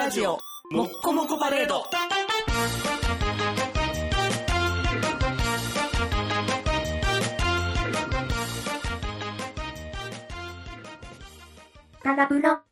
ラジオもっこもこパレード。 タラブロ。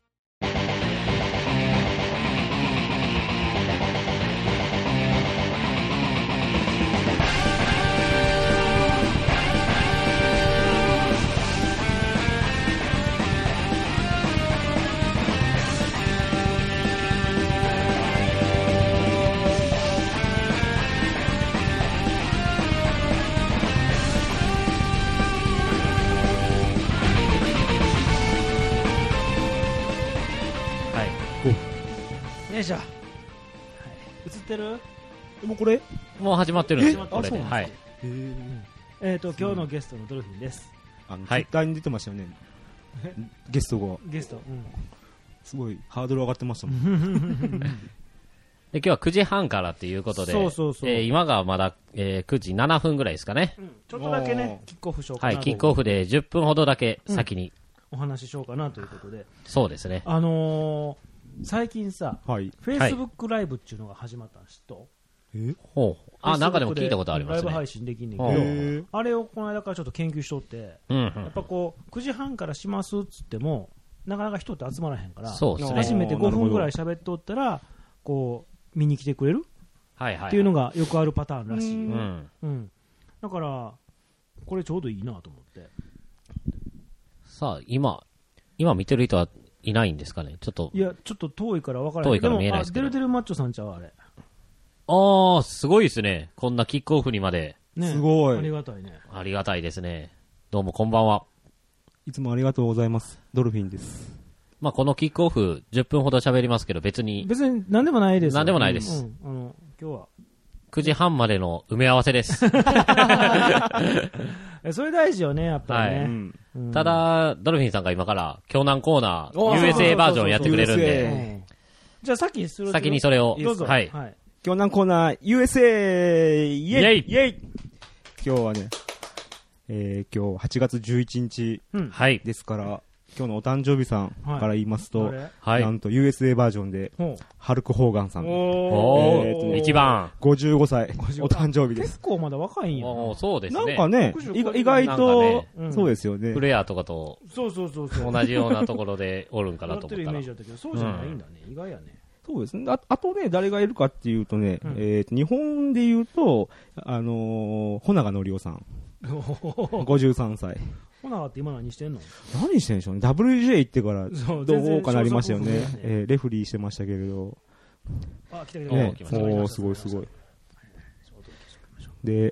よいしょ。はい、映ってる？ もうこれもう始まってるんですよ。これで。 あそうなんはい。 今日のゲストのドルフィンです。 はい、 はいツイッターに出てましたよね。ゲストがゲスト。 すごいハードル上がってましたもん。 で今日は9時半からっていうことで、 そう今がまだ、9時7分ぐらいですかね。 ちょっとだけね、キックオフしようかな。 はい、キックオフで10分ほどだけ先に。 お話ししようかなということで。 そうですね。 最近さ、 はい。 Facebook ライブっていうのが始まったんですと。 ほう。あ、なんかでも聞いたことありますね。 ライブ配信できんねんへけど、あれをこの間からちょっと研究しとって、やっぱこう、9時半からしますっつっても、なかなか人って集まらへんから、 そうですね。 初めて5分ぐらい喋っとったら、こう、見に来てくれるはいはい。 っていうのがよくあるパターンらしい。だから、これちょうどいいなと思って。 さあ、今見てる人はいないんですかね。ちょっと。 いや、ちょっと遠いから分からない。 遠いから見えないですけど。 デルデルマッチョさんちゃうあれ。 ああ、すごいですね。こんなキックオフにまで。 ね、 すごい。 ありがたいね。 ありがたいですね。どうもこんばんは。 いつもありがとうございます。ドルフィンです。 まあこのキックオフ10分ほど喋りますけど、別に何でもないですよ。 何でもないです。 今日は。 9時半までの埋め合わせです。 それ大事よね、やっぱりね。 はい。ただ、ドルフィンさんが今から、京南コーナー、USA バージョンやってくれるんで、 じゃあ先にそれを、 どうぞ。 はい。 今日南コーナー、USA! イェイイェイ今日はね、今日8月11日ですから、今日のお誕生日さんから言いますと、なんと USA バージョンで、ハルク・ホーガンさん。 一番。 55歳、お誕生日です。 結構まだ若いんや。 そうですね。 なんかね、意外と、そうですよね。 フレアとかと、同じようなところでおるんかなと思ったら。 やってるイメージだったけど、そうじゃないんだね。意外やね。 そうですね。あとね、誰がいるかっていうとね、日本で言うと、穂永則夫さん。53歳。 ホナガって今何してんの？ 何してんでしょうね。WJ 行ってからどうかなりましたよね。レフリーしてましたけれど。 あ、来た。おすごいすごい。で、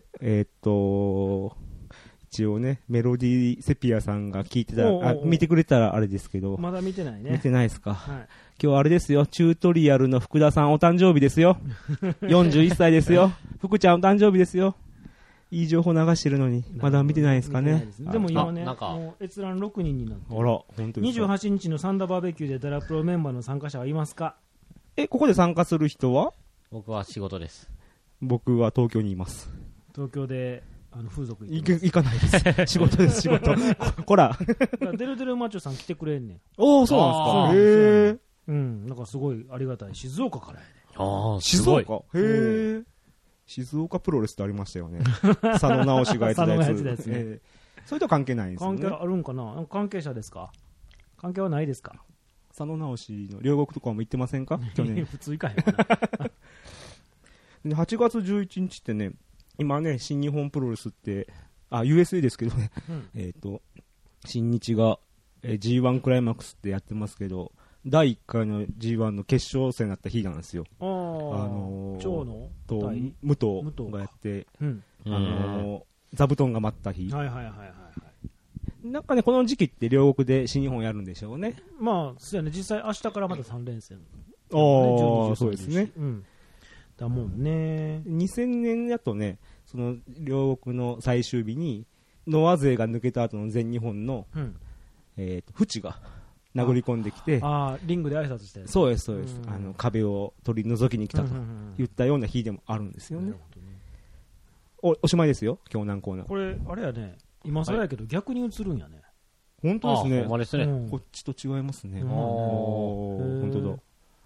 一応ね、メロディーセピアさんが聞いてたら、見てくれたらあれですけど。 まだ見てないね。 見てないですか。今日あれですよ、チュートリアルの福田さんお誕生日ですよ。41歳ですよ。福ちゃんお誕生日ですよ。いい情報流してるのに、まだ見てないですかね。 でも今ね、もう閲覧6人になって。 あら、本当ですか。 28日のサンダーバーベキューでダラプロメンバーの参加者はいますか？ ここで参加する人は？ 僕は仕事です。 僕は東京にいます。 東京で、風俗行かないです。仕事です、仕事。こら。 デルデルマッチョさん来てくれんねん。 おー、そうなんですか。 なんかすごいありがたい。静岡からやね。 静岡？へー。静岡プロレスってありましたよね。佐野直しがやってたやつ。それとは関係ないんですよね。 関係あるんかな？関係者ですか？関係はないですか？ 佐野直しの両国とかも行ってませんか？去年。 普通行かへんわな。8月11日ってね、今ね、新日本プロレスって、USA ですけどね、新日が、G1 クライマックスってやってますけど、第1回の G1 の決勝戦だった日なんですよ。 長野と武藤がやって、座布団が待った日。なんかね、この時期って両国で新日本やるんでしょうね。 まあ、そうやね、実際明日からまた3連戦。 そうですね。 だもんね。 2000年だとね、その両国の最終日に、ノア勢が抜けた後の全日本の、フチが、殴り込んできて、 リングで挨拶してる。 そうです、そうです。壁を取り除きに来たと言ったような日でもあるんですよね。おしまいですよ、京南コーナー。 これ、あれやね、今更やけど逆に映るんやね。 本当ですね。 ほんまですね。 こっちと違いますね。本当だ。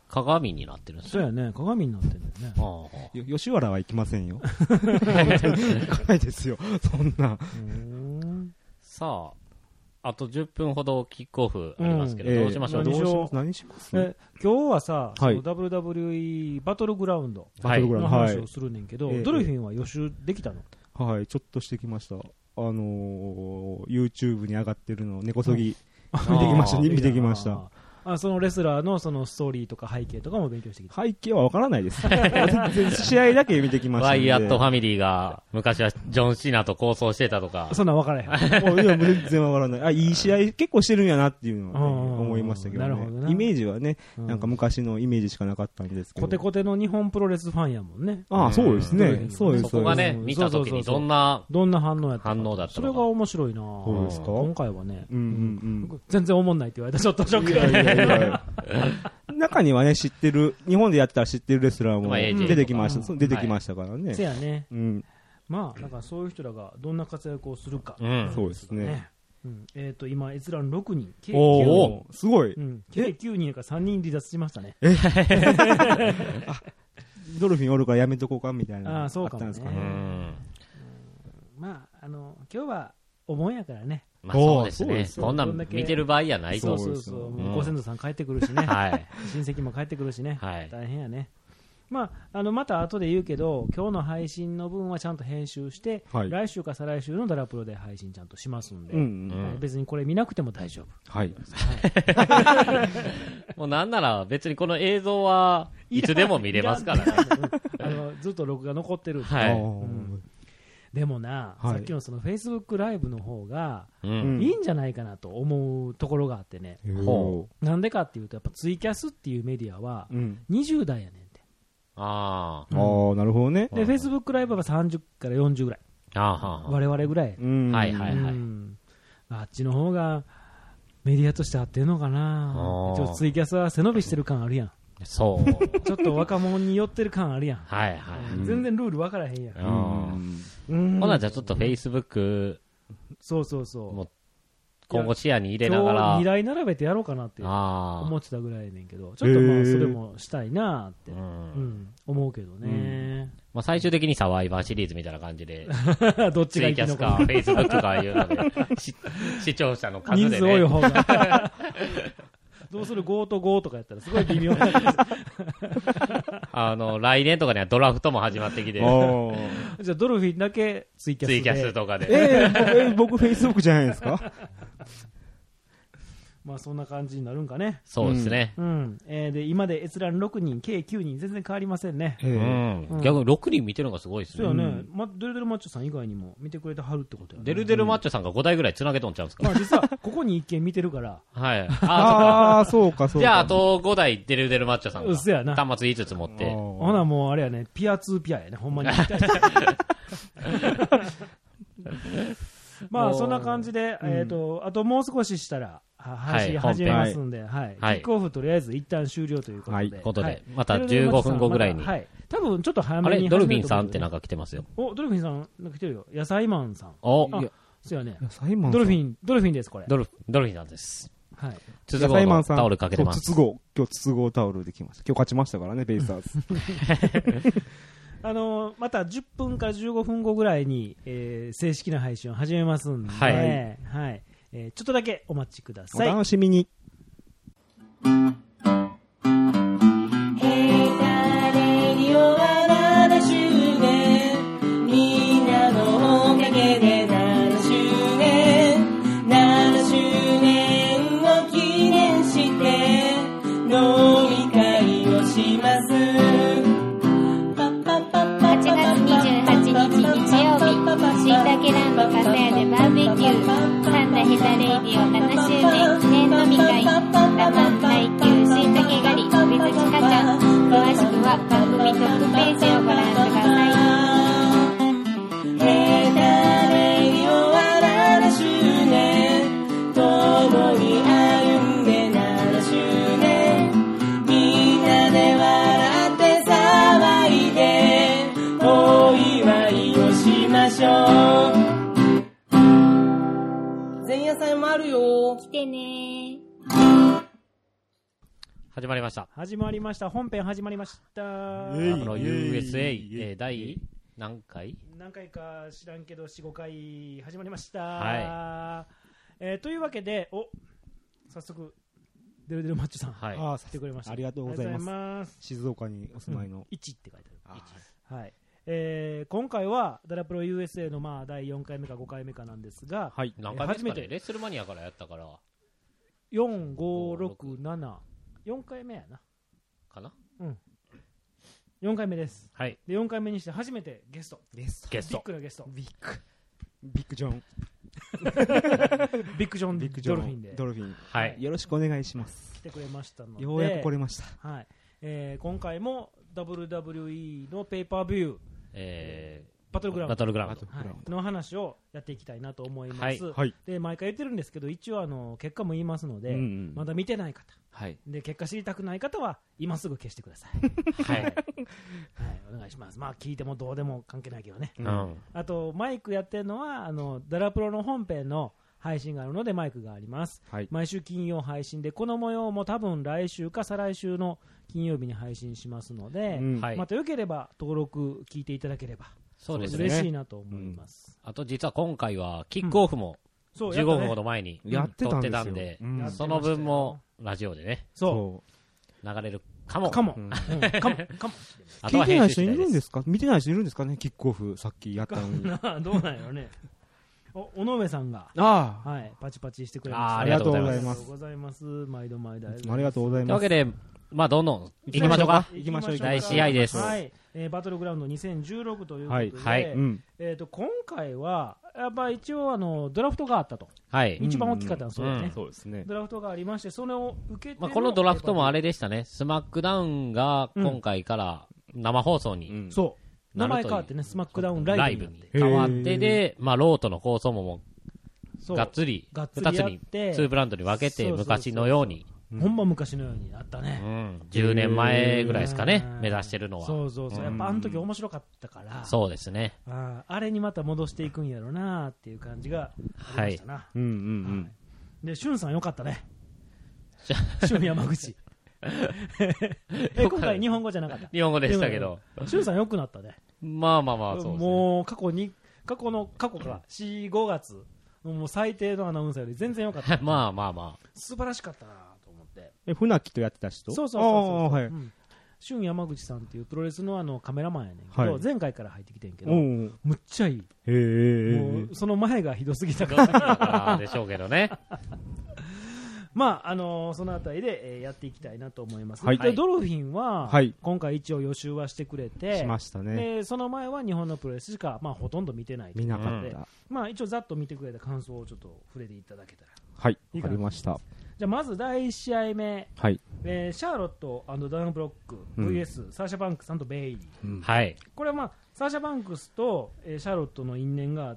鏡になってるんですそうやね、鏡になってるんだよね。 吉原は行きませんよ。行かないですよ、そんな。 さあ、あと10分ほどキックオフありますけど、どうしましょう。 何します？ 今日はさ、WWE バトルグラウンドの話をするねんけど、ドルフィンは予習できたの？ はい、ちょっとしてきました。YouTube に上がってるの、根こそぎ見てきました。 そのレスラーのそのストーリーとか背景とかも勉強してきた。 背景はわからないです。試合だけ見てきました。 ワイヤットファミリーが昔はジョン・シナと構想してたとか。 そんなんわからへん。 もう全然わからない。いい試合結構してるんやなっていうのは、思いましたけどね。なるほどね。イメージはね、なんか昔のイメージしかなかったんですけど。 コテコテの日本プロレスファンやもんね。 そうですね。そうです。 そこがね、見たときにどんな反応だったのか。 それが面白いな。 そうですか？ 今回はね、全然思んないって言われたちょっとショック。 中にはね、日本でやったら知ってるレスラーも出てきましたからね。 せやね。まあ、だからそういう人らがどんな活躍をするか。 そうですね。 今、閲覧6人。 おー、すごい。 計9人から3人離脱しましたね。 ドルフィンおるからやめとこうかみたいな。 そうかもね。まあ、今日はお盆やからね。 まあそうですね。そんなん見てる場合やないと。 そう。ご先祖さん帰ってくるしね。親戚も帰ってくるしね。大変やね。また後で言うけど、今日の配信の分はちゃんと編集して、来週か再来週のダラプロで配信ちゃんとしますんで、別にこれ見なくても大丈夫。 もうなんなら別にこの映像はいつでも見れますからね。 ずっと録画残ってるんで。でもな、さっきのその Facebook ライブの方がいいんじゃないかなと思うところがあってね。なんでかっていうと、やっぱツイキャスっていうメディアは20代やねんて。 なるほどね。 で、Facebook ライブは30から40ぐらい。我々ぐらい。あっちの方がメディアとして合ってるのかな。ツイキャスは背伸びしてる感あるやん。 そう。 ちょっと若者に寄ってる感あるやん。全然ルール分からへんやん。 ほなじゃあちょっと Facebook。 そう。 今後視野に入れながら。 今日2台並べてやろうかなって思ってたぐらいやねんけど、ちょっとまあそれもしたいなって思うけどね。 まあ最終的にサバイバーシリーズみたいな感じで。 どっちがいいのか。 ツイキャスか Facebook かいうので、視聴者の数でね。 人数多い方が。どうする ?5 と5とかやったらすごい微妙なんです。 来年とかにはドラフトも始まってきて。 じゃあドルフィンだけツイキャスで。 ツイキャスとかで。 僕フェイスブックじゃないですか？ まあそんな感じになるんかね。 そうですね。 で、今で閲覧6人、計9人、全然変わりませんね。 逆に6人見てるのがすごいですね。 そうよね。デルデルマッチョさん以外にも見てくれてはるってことやね。 デルデルマッチョさんが5台ぐらい繋げとんちゃうんですか？ 実は、ここに1件見てるから。 そうか。 じゃあ、あと5台デルデルマッチョさんが。 そうやな。 端末5つ持って。 ほな、もうあれやね、ピア2ピアやね、ほんまに。まあ、そんな感じで、あともう少ししたら、配信始めますんで、キックオフとりあえず一旦終了ということで。 また15分後ぐらいに。 多分ちょっと早めに。 ドルフィンさんってなんか来てますよ。 ドルフィンさん来てるよ。野菜マンさん。そうやね。 野菜マンドルフィンです、これ。 ドルフィンさんです。 野菜マンさん。 タオルかけてます。 今日筒香タオルできました。今日勝ちましたからね、ベイスターズ。 また10分から15分後ぐらいに、正式な配信を始めますんで、ちょっとだけお待ちください。 お楽しみに。 みんなのおかげで7周年を記念して飲み会をします。 8月28日日曜日、しいたけランドかたやでバーベキュー、サンダヘタレイディオ7周年記念飲み会、ラマン耐久しいたけ狩り with ちかちゃん。詳しくは番組トップページをご覧ください。 ヘタレイディオは7周年、共に歩んで7周年、みんなで笑って騒いでお祝いをしましょう。前夜祭もあるよ。 来てね。 始まりました。 始まりました。本編始まりました。 USA、第何回か知らんけど、4、5回始まりました。 はい。 というわけで、早速、デルデルマッチョさん、来てくれました。 ありがとうございます。静岡にお住まいの。 1って書いてある。はい。今回はダラプロ USA の第4回目か5回目かなんですが、 はい、何回目ですかね、レッスルマニアからやったから、 4、5、6、7、4回目やな。 かな？ うん。4回目です。 はい。 で、4回目にして初めてゲスト。 ビッグなゲスト。 ビッグジョン。 ビッグジョン、ドルフィンで。 ドルフィン。 はい。 よろしくお願いします。 来てくれましたので。 ようやく来れました。 はい。今回も WWE のペーパービュー、バトルグラウンドの話をやっていきたいなと思います。 はい。 で、毎回言ってるんですけど、一応結果も言いますので、まだ見てない方、で、結果知りたくない方は、今すぐ消してください。はい。お願いします。まあ、聞いてもどうでも関係ないけどね。あと、マイクやってるのは、ダラプロの本編の配信があるのでマイクがあります。毎週金曜配信で、この模様も多分来週か再来週の金曜日に配信しますので、またよければ登録聞いていただければ。そうですね。嬉しいなと思います。 あと実は今回はキックオフも15分ほど前に撮ってたんで、その分もラジオでね、流れるかも。 聞いてない人いるんですか？見てない人いるんですかね？キックオフさっきやったのに。 どうなんやろね。尾上さんが、パチパチしてくれました。 ありがとうございます。 ありがとうございます。毎度毎度。 ありがとうございます。 というわけで、どんどん行きましょうか。 行きましょう。 大試合です。 はい。バトルグラウンド2016ということで、今回は、やっぱ一応ドラフトがあったと。 はい。 一番大きかったのはそうだね。 そうですね。 ドラフトがありまして、それを受けて。 このドラフトもあれでしたね。スマックダウンが今回から生放送に。 そう。名前変わってね、スマックダウンライブに変わってで、ロートの構想もがっつり2つに2ブランドに分けて昔のように。 ほんま昔のようになったね。 10年前ぐらいですかね、目指してるのは。 そうそうそう。やっぱあの時面白かったから。 そうですね。 あれにまた戻していくんやろうなっていう感じがありましたな。で、しゅんさんよかったね。しゅん山口。今回日本語じゃなかった。 日本語でしたけど。 しゅんさんよくなったね。 まあ、そうですね。 もう過去から4、5月。もう最低のアナウンサーより全然良かった。 まあ。 素晴らしかったなと思って。 船木とやってた人？ そう。俊山口さんっていうプロレスのカメラマンやねんけど、前回から入ってきてんけど、むっちゃいい。もうその前がひどすぎたから。でしょうけどね。 まあ、そのあたりで、やっていきたいなと思います。ドルフィンは、今回一応予習はしてくれて、 しましたね。 で、その前は日本のプロレスしか、ほとんど見てないということで、一応ざっと見てくれた感想をちょっと触れていただけたら。 はい、わかりました。 じゃあ、まず第1試合目、シャーロット&ダナブロック VS サーシャ・バンクス&ベイリー。これはサーシャ・バンクスと、シャーロットの因縁があって、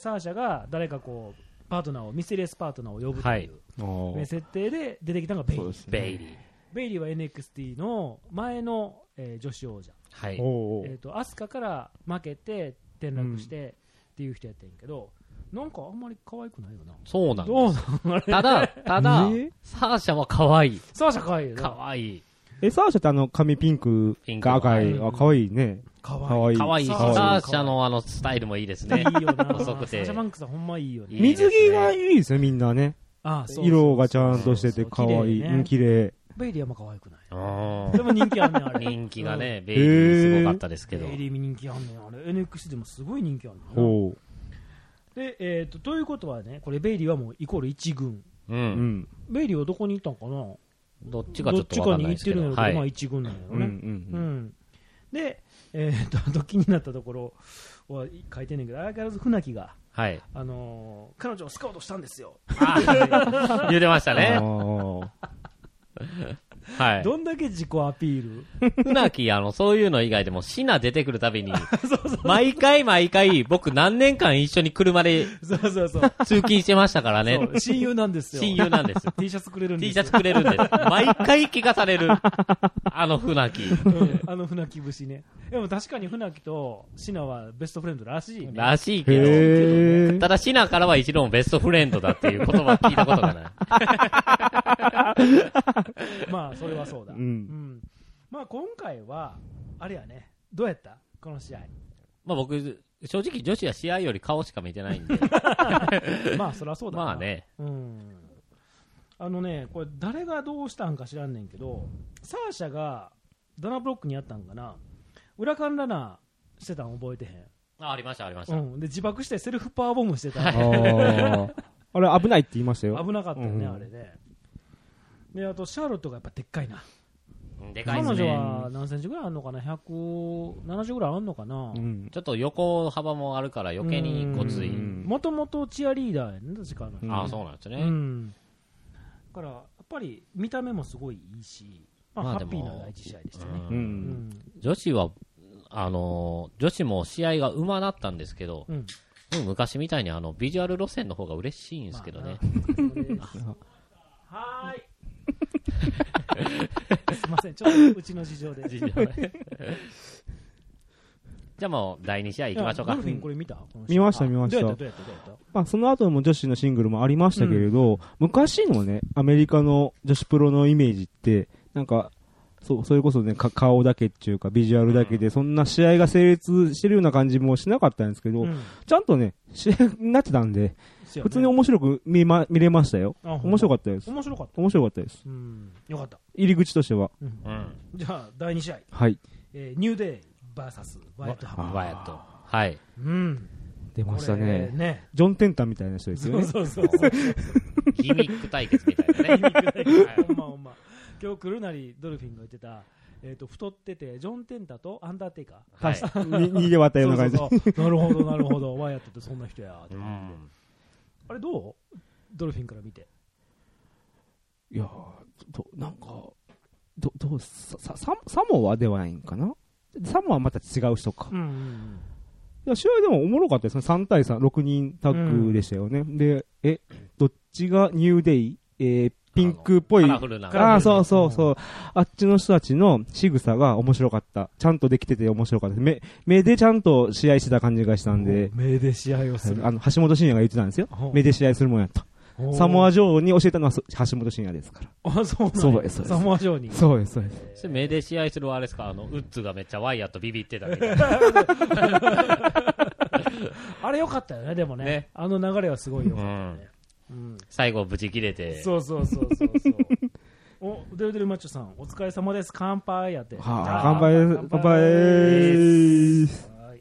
サーシャが誰かパートナーをミステリアスパートナーを呼ぶという設定で出てきたのがベイリー。ベイリーは NXT の前の、女子王者。アスカから負けて転落してっていう人やってんけど、なんかあんまり可愛くないよな。 そうなんです。ただ、サーシャは可愛い。 サーシャ可愛いよな。可愛い。 サーシャって髪ピンクが赤い。可愛いね。 可愛い。サーシャのスタイルもいいですね。 いいよな。 細くて。 サーシャバンクスはほんまいいよね。 水着がいいですね、みんなね。色がちゃんとしてて可愛い。綺麗。 ベイリーは可愛くない。でも人気あんねん、あれ。 人気がね、ベイリーすごかったですけど。 ベイリー人気あんねん、あれ。NXT でもすごい人気あんねん。で、ということはね、これベイリーはもうイコール1軍。ベイリーはどこに行ったんかな？ どっちかちょっと分かんないですけど。 どっちかに行ってるのが1軍なんやろね。で、あと気になったところは書いてんねんけど、相変わらず船木が、彼女をスカウトしたんですよ。 言うてましたね。どんだけ自己アピール船木、そういうの以外でも、シナ出てくるたびに、毎回、僕何年間一緒に車で、通勤してましたからね。 親友なんですよ。 親友なんですよ。 T シャツくれるんです。 T シャツくれるんです。毎回聞かされる。船木。 船木節ね。でも確かに船木とシナはベストフレンドらしいね。 らしいけど、ただシナからは一度もベストフレンドだっていう言葉は聞いたことがない。 まあ、 それはそうだ。まあ今回は、あれやね、どうやったこの試合。 まあ僕、正直女子は試合より顔しか見てないんで。 まあそりゃそうだな。 まあね。 これ誰がどうしたんか知らんねんけど、サーシャがダナブロックにやったんかな。裏カンラナーしてたん覚えてへん。 ありました、ありました。 で、自爆してセルフパワーボムしてた。 あれ危ないって言いましたよ。 危なかったよね、あれね。で、あとシャーロットがやっぱでっかいな。 でかいですね。 彼女は何センチぐらいあんのかな、170ぐらいあんのかな、 ちょっと横幅もあるから余計にごつい。 もともとチアリーダーやね、確かああ、そうなんですね。 だから、やっぱり見た目もすごいいいし、ハッピーな第一試合でしたね。 女子は、女子も試合がうまなったんですけど、昔みたいにビジュアル路線の方が嬉しいんですけどね。 はーい。すいません、ちょっとうちの事情で。 じゃあもう第2試合行きましょうか。 ドルフィンこれ見た？ 見ました。どうやったその後も女子のシングルもありましたけれど、昔のね、アメリカの女子プロのイメージって、なんか、それこそね、顔だけっていうか、ビジュアルだけで、そんな試合が成立してるような感じもしなかったんですけど、ちゃんとね、試合になってたんで、普通に面白く見れましたよ。面白かったです。 面白かったです。 よかった。 入り口としては。 じゃあ、第2試合。 はい。 ニューデイ VS ワイヤットハム。 ワイヤット。はい。 出ましたね。ジョン・テンタンみたいな人ですよね。 そう。 ギミック対決みたいなね。 ほんま。今日来るなりドルフィンが言ってた、太ってて、ジョン・テンタとアンダーテイカー。2で割ったような感じ。 なるほど。ワイヤットってそんな人や。あれどうドルフィンから見て。 いやなんか、サモアではないんかなサモアはまた違う人か。いや、試合でもおもろかったですね。3対3、6人タッグでしたよね。で、どっちがニューデイ、ピンクっぽい。そう。あっちの人たちの仕草が面白かった。ちゃんとできてて面白かった。目でちゃんと試合してた感じがしたんで。 目で試合をする。 橋本真也が言ってたんですよ。目で試合するもんやと。サモア女王に教えたのは橋本真也ですから。 あ、そうなんです。サモア女王に。 そうです。 目で試合するはあれですか、ウッズがめっちゃワイヤットビビってたみたいな。 あれ良かったよね、でもね。あの流れはすごい良かったね。 最後ブチ切れて。 そう。デルデルマッチョさん、お疲れ様です。乾杯やって。 乾杯。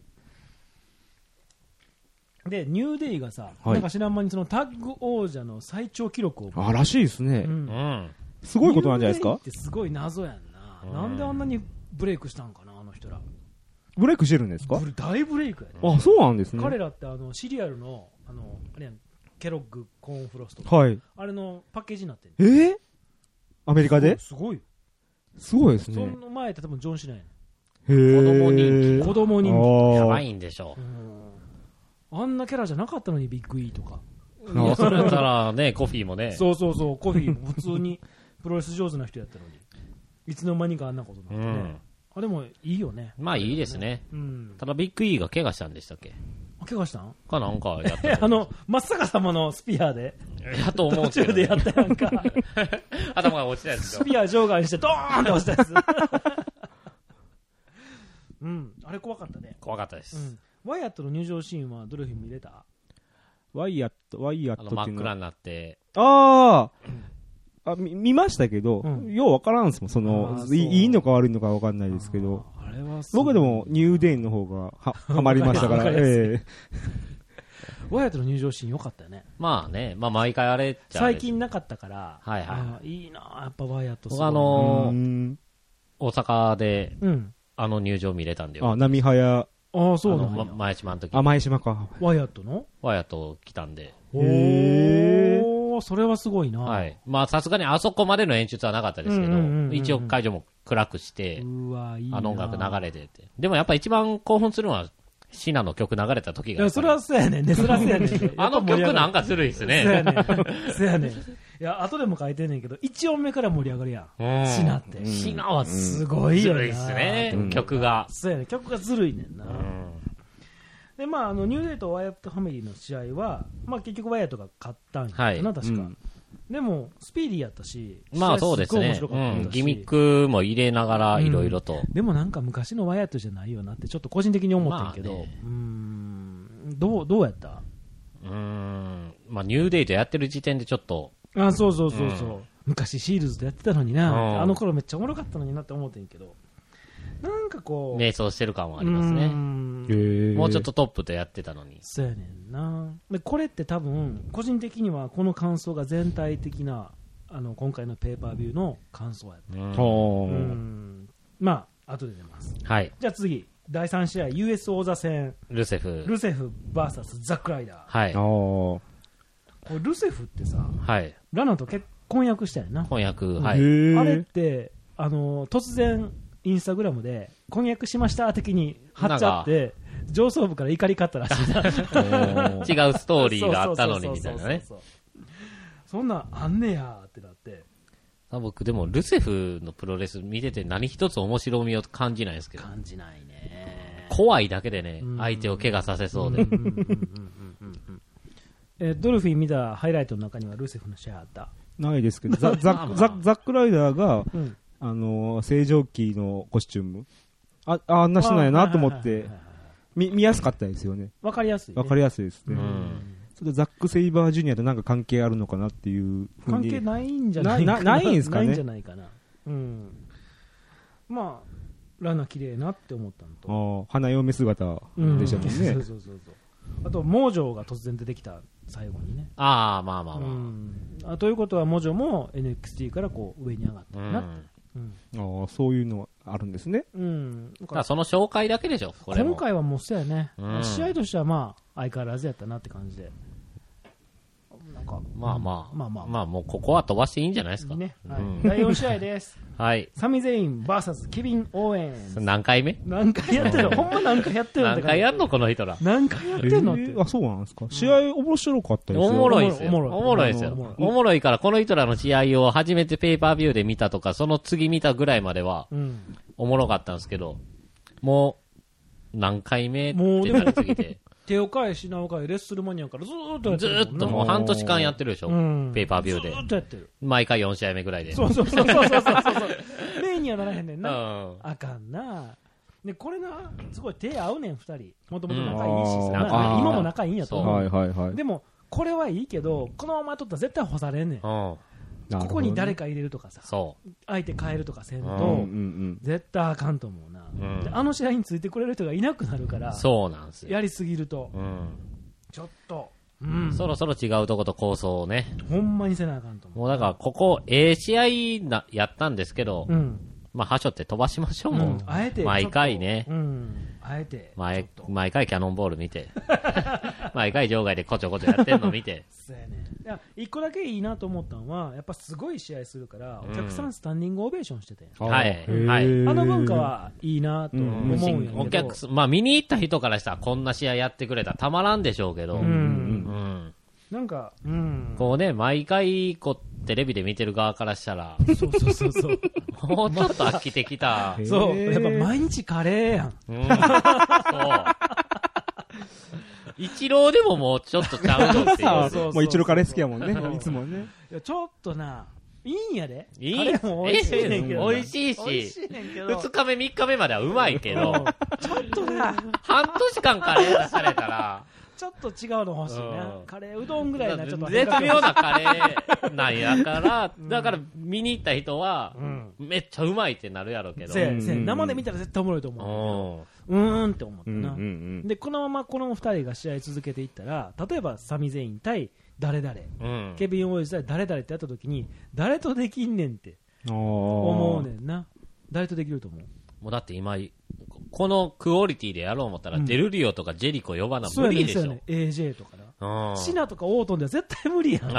で、ニューデイがさ、なんか知らん間にそのタッグ王者の最長記録を。 らしいですね。すごいことなんじゃないですか。 ニューデイってすごい謎やんな。なんであんなにブレイクしたんかな、あの人ら。 ブレイクしてるんですか？ 大ブレイクやね。 あ、そうなんですね。 彼らってシリアルの、あれやん、ケロッグコーンフロスト。 はい。 あれのパッケージになってる。 アメリカで？ すごいですね。 その前って多分ジョン・シナやね。 子供人気。やばいんでしょ。 あんなキャラじゃなかったのにビッグ E とか。 それたらね、コフィーもね。 そう、コフィーも普通にプロレス上手な人やったのに。いつの間にかあんなことになってね。でもいいよね。 まあいいですね。ただビッグ E が怪我したんでしたっけ？ 怪我したんかなんかやった。 松坂様のスピアで。 やと思うけど。 途中でやったやんか。 頭が落ちたやつ。 スピア場外にしてドーンって落ちたやつ。あれ怖かったね。 怖かったです。 ワイヤットの入場シーンはドルフィン見れた？ ワイヤットっていうのは真っ暗になって。 見ましたけど、ようわからんすもん。いいのか悪いのかわかんないですけど。僕でもニューデインの方がハマりましたから。ワイヤットの入場シーン良かったよね。 まあね、毎回あれ最近なかったから、いいなやっぱワイヤットすごい。 大阪で、入場見れたんでよ。 波早。 そうなの前島の時。 前島か。 ワイヤットの？ ワイヤット来たんで。 それはすごいな。 はい。さすがにあそこまでの演出はなかったですけど、一応会場も暗くして、音楽流れてて。でもやっぱ一番興奮するのは、シナの曲流れた時が。 それはそうやねんね。それはそうやねん。 曲なんかずるいっすね。 そうやねん。いや、後でも書いてんねんけど、1音目から盛り上がるやん。シナって。 シナはすごいよね。 ずるいっすね。曲が。 そうやねん。曲がずるいねんな。で、ニューデイとワイヤットファミリーの試合は、結局ワイヤットが勝ったんやな、確か。 でもスピーディーやったし、 まあそうですね、ギミックも入れながらいろいろと、 でもなんか昔のワイヤットじゃないよなってちょっと個人的に思ってんけど、どうやった？ まあニューデイとやってる時点でちょっと、 そう、昔シールズとやってたのにな、あの頃めっちゃおもろかったのになって思ってんけど、なんかこう迷走してる感はありますね。もうちょっとトップとやってたのに。 そうやねんな。でこれって多分個人的にはこの感想が全体的な今回のペーパービューの感想やった。まあ後で出ます。 はい。 じゃあ次第3試合 US 王座戦ルセフ VS ザックライダー。 はい。 これルセフってさ、 はい。 ラナと婚約したよな。 婚約、はい。 あれって突然インスタグラムで婚約しました的に貼っちゃって上層部から怒り勝ったらしいな。 違うストーリーがあったのにみたいなね。 そんなんあんねやってなって。 僕でもルセフのプロレス見てて何一つ面白みを感じないですけど。 感じないね。 怖いだけでね、相手を怪我させそうで。 ドルフィン見たハイライトの中にはルセフの試合あった？ ないですけど、ザックライダーが、正常期のコスチュームあんなしないなと思って見やすかったですよね。 わかりやすいですね。それザック・セイバージュニアとなんか関係あるのかなっていうふうに。 関係ないんじゃないかな。 ないんですかね。 ないんじゃないかな。まあラナ綺麗なって思ったのと。 花嫁姿でしたもんね。 そう。あとモージョが突然出てきた最後にね。 まあ。 ということはモジョも NXT からこう上に上がったな。 そういうのはあるんですね。 その紹介だけでしょ。 今回はもうそうやね。試合としてはまあ相変わらずやったなって感じで。 まあもうここは飛ばしていいんじゃないですか。 第4試合です。 はい。 サミゼイン VS ケビン・オーエンス。 何回目？ 何回やってる？ほんま何回やってるんだ何回やんのこの人ら。 何回やってんのって。 そうなんですか。試合面白かったですよ。 おもろいですよ。おもろいですよ。おもろいからこの人らの試合を初めてペーパービューで見たとか、その次見たぐらいまではおもろかったんですけど、もう何回目ってなりすぎて。 手を変え品を変えレッスルマニアからずーっとやってる。 ずーっともう半年間やってるでしょ。ペーパービューで。 ずーっとやってる。 毎回4試合目ぐらいで。 そう。メインにはならへんねんな。あかんな。で、これな、すごい手合うねん、2人。もともと仲いいしさ。今も仲いいんやと思う。でも、これはいいけど、このまま取ったら絶対干されんねん。ここに誰か入れるとかさ、相手変えるとかせんと、絶対あかんと思うな。あの試合についてくれる人がいなくなるから、 そうなんですよ。 やりすぎると、ちょっと、 そろそろ違うとこと構想をね。 ほんまにせなあかんと思う。 もうだからここ、試合やったんですけど、まあ、はしょって飛ばしましょう、もう。 あえて。 毎回ね。 あえて。 毎回キャノンボール見て。毎回場外でこちょこちょやってんの見て。 そうやね。いや、一個だけいいなと思ったのは、やっぱすごい試合するから、お客さんスタンディングオベーションしてて。 はい。 あの文化はいいなと思うんやけど。 まあ見に行った人からしたらこんな試合やってくれたらたまらんでしょうけど。 なんか、 こうね、毎回、テレビで見てる側からしたら。 そう。 もうちょっと飽きてきた。 そう。やっぱ毎日カレーやん。 そう。一郎でももうちょっとちゃうのっていう。 もう一郎カレー好きやもんね。いつもね。 ちょっとな、いいんやで。 いい。 カレーも美味しいねんけど。 美味しいし。2日目3日目まではうまいけど。 ちょっとな。 半年間カレー出されたら。 ちょっと違うの欲しいな。カレーうどんぐらいなちょっと。 絶妙なカレーなんやから、だから見に行った人は、めっちゃうまいってなるやろうけど。 生で見たら絶対おもろいと思う。って思ったな。で、このままこの2人が試合続けていったら、例えばサミゼイン対誰々、ケビン・オーイズ対誰々ってやった時に、誰とできんねんって思うねんな。誰とできると思う？ もうだって今、このクオリティでやろう思ったら、デルリオとかジェリコ呼ばな無理でしょ。そうやね。 AJ とかな。シナとかオートンでは絶対無理やん。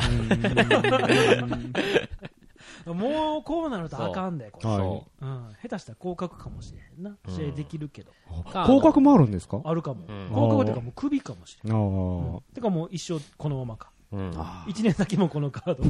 もうこうなるとあかんで、これ。下手したら降格かもしれへんな。試合できるけど。 降格もあるんですか？ あるかも。降格とかもうクビかもしれん。てかもう一生このままか。1年先もこのカード。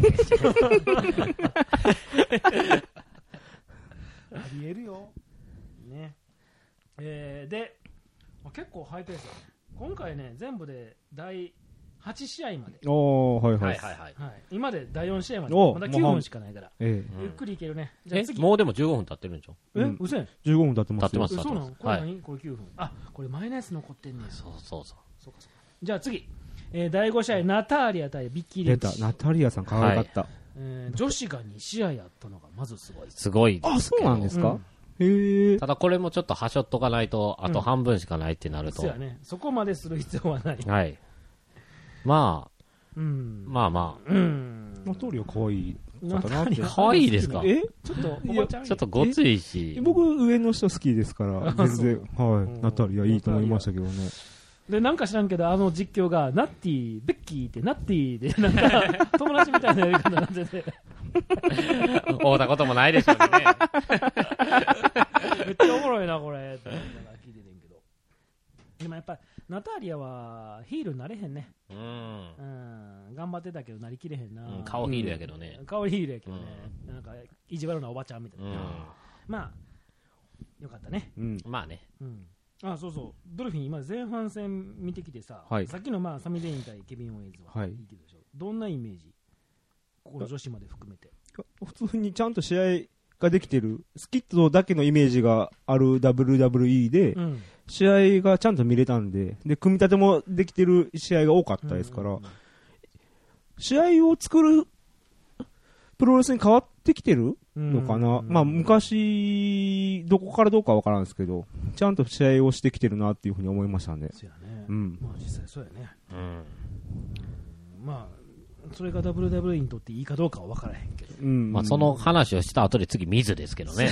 ありえるよ。ね。で、結構ハイペースだね。今回ね、全部で第8試合まで。 今で第4試合までまだ9分しかないから、ゆっくりいけるね。 じゃあ次もうでも15分経ってるんでしょ。 うせん 15分経ってますよ。 そうなの？これ何？これ9分。あ、これマイナス残ってんねん。 そうじゃあ次、第5試合ナターリア対ビッキー・リンチ。 出た、ナタリアさん可愛かった。 女子が2試合やったのがまずすごい。 すごいですけど。 あ、そうなんですか？へえ。 ただこれもちょっとはしょっとかないと、あと半分しかないってなると。 そうやね。そこまでする必要はない。 はい。まあ、 まあ。 ナタリア可愛い方なって。 可愛いですか？ ちょっとおばちゃん。 ちょっとごついし。 僕上の人好きですから、全然、はい。ナタリアいいと思いましたけどね。 で、なんか知らんけど、実況が、ナッティ、ベッキーって、ナッティで、なんか、友達みたいなやり方になってて。 会うたこともないでしょうね。 めっちゃおもろいな、これ。って聞いててんけど。でもやっぱり、ナタリアは、ヒールになれへんね。頑張ってたけど、なりきれへんな。 顔ヒールやけどね。 顔ヒールやけどね。なんか、意地悪なおばちゃんみたいな。まあ、よかったね。 まあね。 あ、そうそう、ドルフィン、今、前半戦見てきてさ、さっきのサミ・ゼイン対ケビン・オーエンズはいいけどでしょ、どんなイメージ、ここの女子まで含めて。 普通にちゃんと試合ができてる、スキットだけのイメージがある WWE で、試合がちゃんと見れたんで、組み立てもできてる試合が多かったですから、試合を作るプロレスに変わってきてるのかな。まあ昔、どこからどうかわからんですけど、ちゃんと試合をしてきてるなっていうふうに思いましたね。 そうやね。まあ実際そうやね。まあ、それが WWE にとっていいかどうかはわからへんけど。 まあその話をした後で次、ミズですけどね。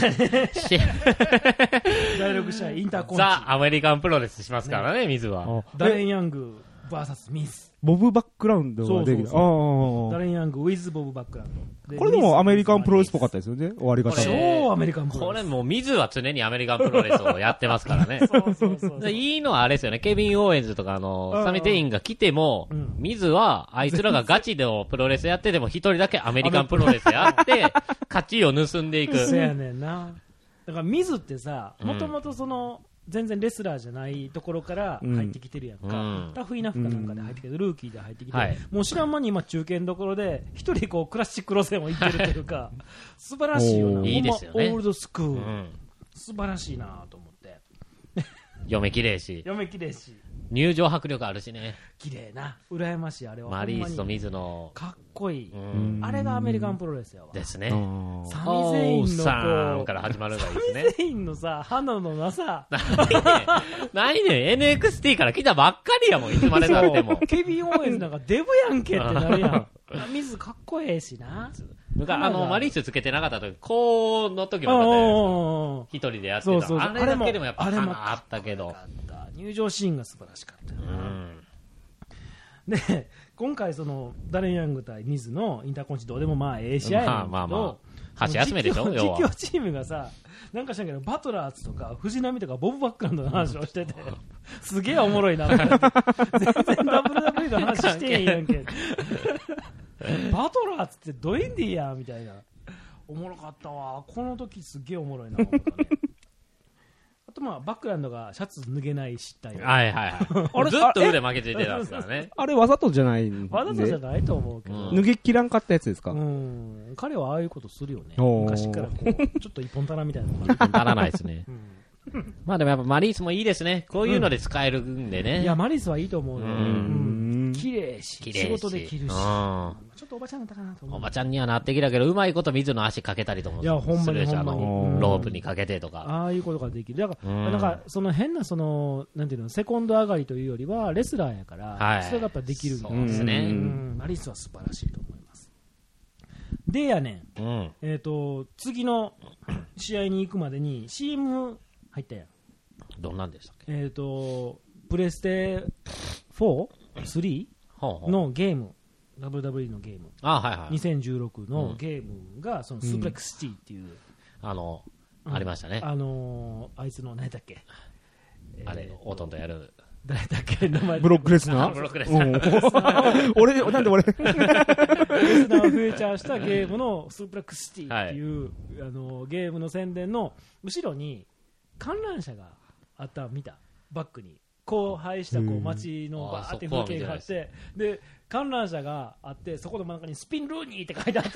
第6試合、インターコンチ。 ザ・アメリカンプロレスしますからね、ミズは。 ダレン・ヤング VS ミズ。 ボブバックグラウンドができた。 ダレン・ヤング with ボブバックグラウンド。 これでもアメリカンプロレスっぽかったですよね、終わり方。 超アメリカンプロレス。 これもうミズは常にアメリカンプロレスをやってますからね。いいのはあれですよね、ケビン・オーエンズとかサミ・テインが来ても、ミズはあいつらがガチでプロレスやってても一人だけアメリカンプロレスやって、勝ちを盗んでいく。 そうやねんな。だからミズってさ、もともと全然レスラーじゃないところから入ってきてるやんか、タフイナフかなんかで入ってきて、ルーキーで入ってきて、もう知らん間に今中堅どころで一人こうクラシック路線を行ってるというか、素晴らしいよな。 いいですよね。 オールドスクール、素晴らしいなと思って。 嫁綺麗し入場迫力あるしね。 綺麗な、羨ましい。あれはマリースと水野かっこいい。あれがアメリカンプロレスやわ。 ですね。 サミゼインのさんから始まるのがいいですね。 サミゼインのさ、花のなさ。 何ね、NXT から来たばっかりやもん、いつまでたっても。 ケビン・オーエンズなんかデブやんけってなるやん。水かっこええしな。 マリースつけてなかった時、こうの時もあったよ。一人でやってた。あれだけでもやっぱ花あったけど。 入場シーンが素晴らしかったよな。で、今回ダレン・ヤング対ミズのインターコンチどうでもまあええ試合なんだけど、 箸休めでしょ、 実況チームがさ、なんか知らんけど、バトラーズとか藤波とかボブ・バックランドの話をしてて、すげえおもろいな。全然 WWE の話してへんやんけ。バトラーズってドインディやみたいな。おもろかったわ。この時すげえおもろいな。あとバックランドがシャツ脱げない失態。 はいはいはい。ずっと腕負けてたんですからね。 あれわざとじゃないんで。 わざとじゃないと思うけど。 脱げ切らんかったやつですか？ 彼はああいうことするよね。昔からちょっと一本足らみたいな。 一本足らないですね。まあでもやっぱマリースもいいですね。こういうので使えるんでね。 いや、マリースはいいと思うよ。綺麗し、仕事できるし。ちょっとおばちゃんだったかなと思う。 おばちゃんにはなってきたけど、うまいこと水の足かけたりとかもするし、 いや、ほんまにロープにかけてとか。 ああいうことができる。だから、なんか、変ななんていうの、セコンド上がりというよりは、レスラーやから、それがやっぱできる。 そうですね。 マリースは素晴らしいと思います。でやねん。次の試合に行くまでに CM 入ったやん。 どんなんでしたっけ？ プレステ 4?3? のゲーム、WWE のゲーム、2016のゲームがスープレックスシティっていう、 ありましたね。 あいつの何だっけ、 あれオートンとやる誰だっけ、名前ブロックレスナー。 ブロックレスナー。 俺なんで俺レスナーをフューチャーしたゲームのスープレックスシティっていう、ゲームの宣伝の後ろに観覧車があった見たバックに。荒廃した街のバーって風景があって、で観覧車があって、そこの真ん中にスピンルーニーって書いてあ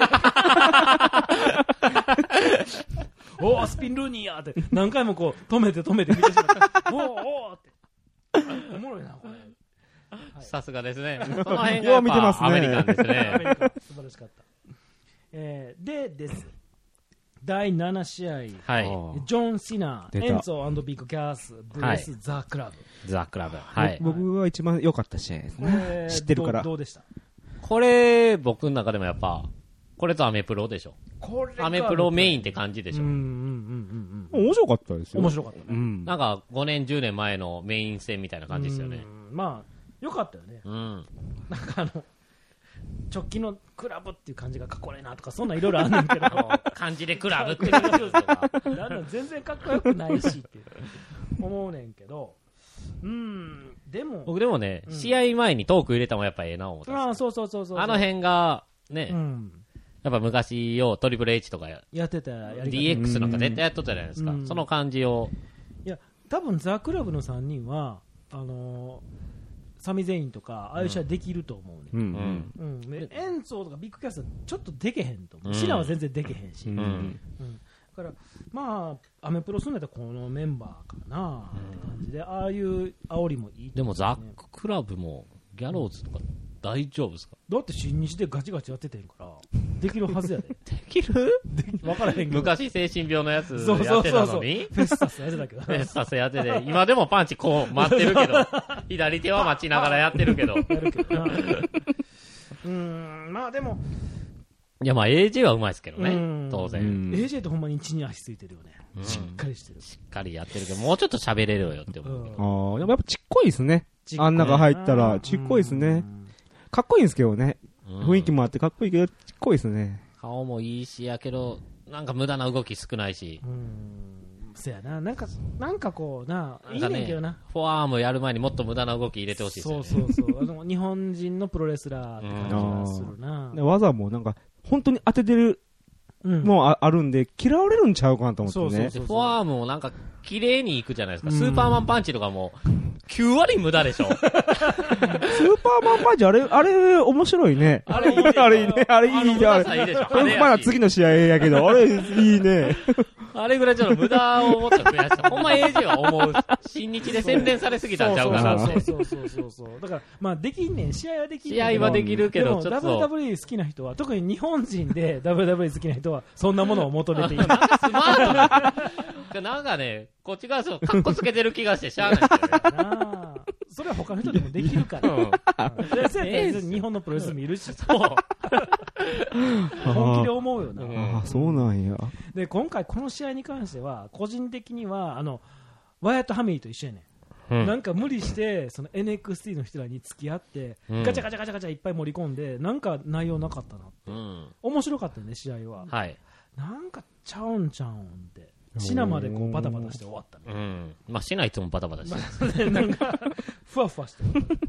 っておースピンルーニーやって何回もこう止めて見てしまったおーっておもろいなこれ、 さすがですね。その辺がやっぱアメリカンですね。 アメリカ素晴らしかった。でです。第7試合、 はい、 ジョン・シナ、エンツォ&ビッグ・キャス、ブレス・ザ・クラブ。 ザ・クラブ。はい。 僕が一番良かった試合ですね。知ってるから。 どうでした？ これ、僕の中でもやっぱ、これとアメプロでしょ。アメプロメインって感じでしょ。 面白かったですよ。 面白かったね。 なんか5年、10年前のメイン戦みたいな感じですよね。 まあ、良かったよね。なんか直近のクラブっていう感じがかっこいいなとかそんなんいろいろあんねんけど漢字でクラブって言うとか全然かっこよくないしって思うねんけどでも僕でもね、試合前にトーク入れたもやっぱええな思った。 そうあの辺がね、やっぱ昔よトリプル H とかやってたやり DX なんか絶対やっとったじゃないですか。その感じをいや多分ザ・クラブの3人はサミ・ゼインとかああいう試合できると思うね、エンツォとかビッグキャストちょっとでけへんと思う、シナは全然でけへんし、だからまあアメプロ住んでたこのメンバーかなって感じで、ああいう煽りもいい、 でもザッククラブもギャローズとか大丈夫ですか？ だって新日でガチガチやっててんからできるはずやでできる？ 分からへんけど昔精神病のやつやってたのにフェスタスやってたけどフェスタスやってて今でもパンチこう待ってるけど左手は待ちながらやってるけどまあでもいやまあ AJ はうまいですけどね当然 AJ ってほんまに地に足ついてるよね、しっかりしてる、 しっかりやってるけどもうちょっと喋れるよって思うけど、 やっぱちっこいですね、あん中入ったらちっこいですね、かっこいいんですけどね、雰囲気もあってかっこいいけどちっこいですね、 顔もいいしやけどなんか無駄な動き少ないし、 そやな、なんかこうないいねんけどな、 フォアームやる前にもっと無駄な動き入れてほしいですよね。 そう日本人のプロレスラーって感じがするな、 技もなんか本当に当ててるもうあるんで嫌われるんちゃうかなと思ってね。 フォアームもなんか綺麗にいくじゃないですか、スーパーマンパンチとかも9割無駄でしょスーパーマンパンチあれ面白いね。 あれいいね。 あれいいね。あれいいね。 あれまだ次の試合やけど、あれいいね。 あれぐらいちょっと無駄をもっと増やした。ほんま AJ は思う。新日で洗練されすぎたんちゃうかな。 そう。だから、まあできんねん。試合はできんねん。 試合はできるけど、 ちょっと。WWE 好きな人は、特に日本人で WWE 好きな人は、そんなものを求めている。 なんかスマートな。なんかね、こっち側そう、カッコつけてる気がしてしゃあないですよね。 それは他の人でもできるから。日本のプロレス見るし。本気で思うよな。 そうなんや。 で、今回この試合に関しては、個人的には、ワイヤット・ハミーと一緒やねん。なんか無理して、その NXT の人らに付き合って、ガチャガチャいっぱい盛り込んで、なんか内容なかったなって。面白かったよね、試合は。 はい。 なんかちゃうんって。シナまでこうバタバタして終わったね。 まあシナいつもバタバタしてる。 なんか、ふわふわしてる。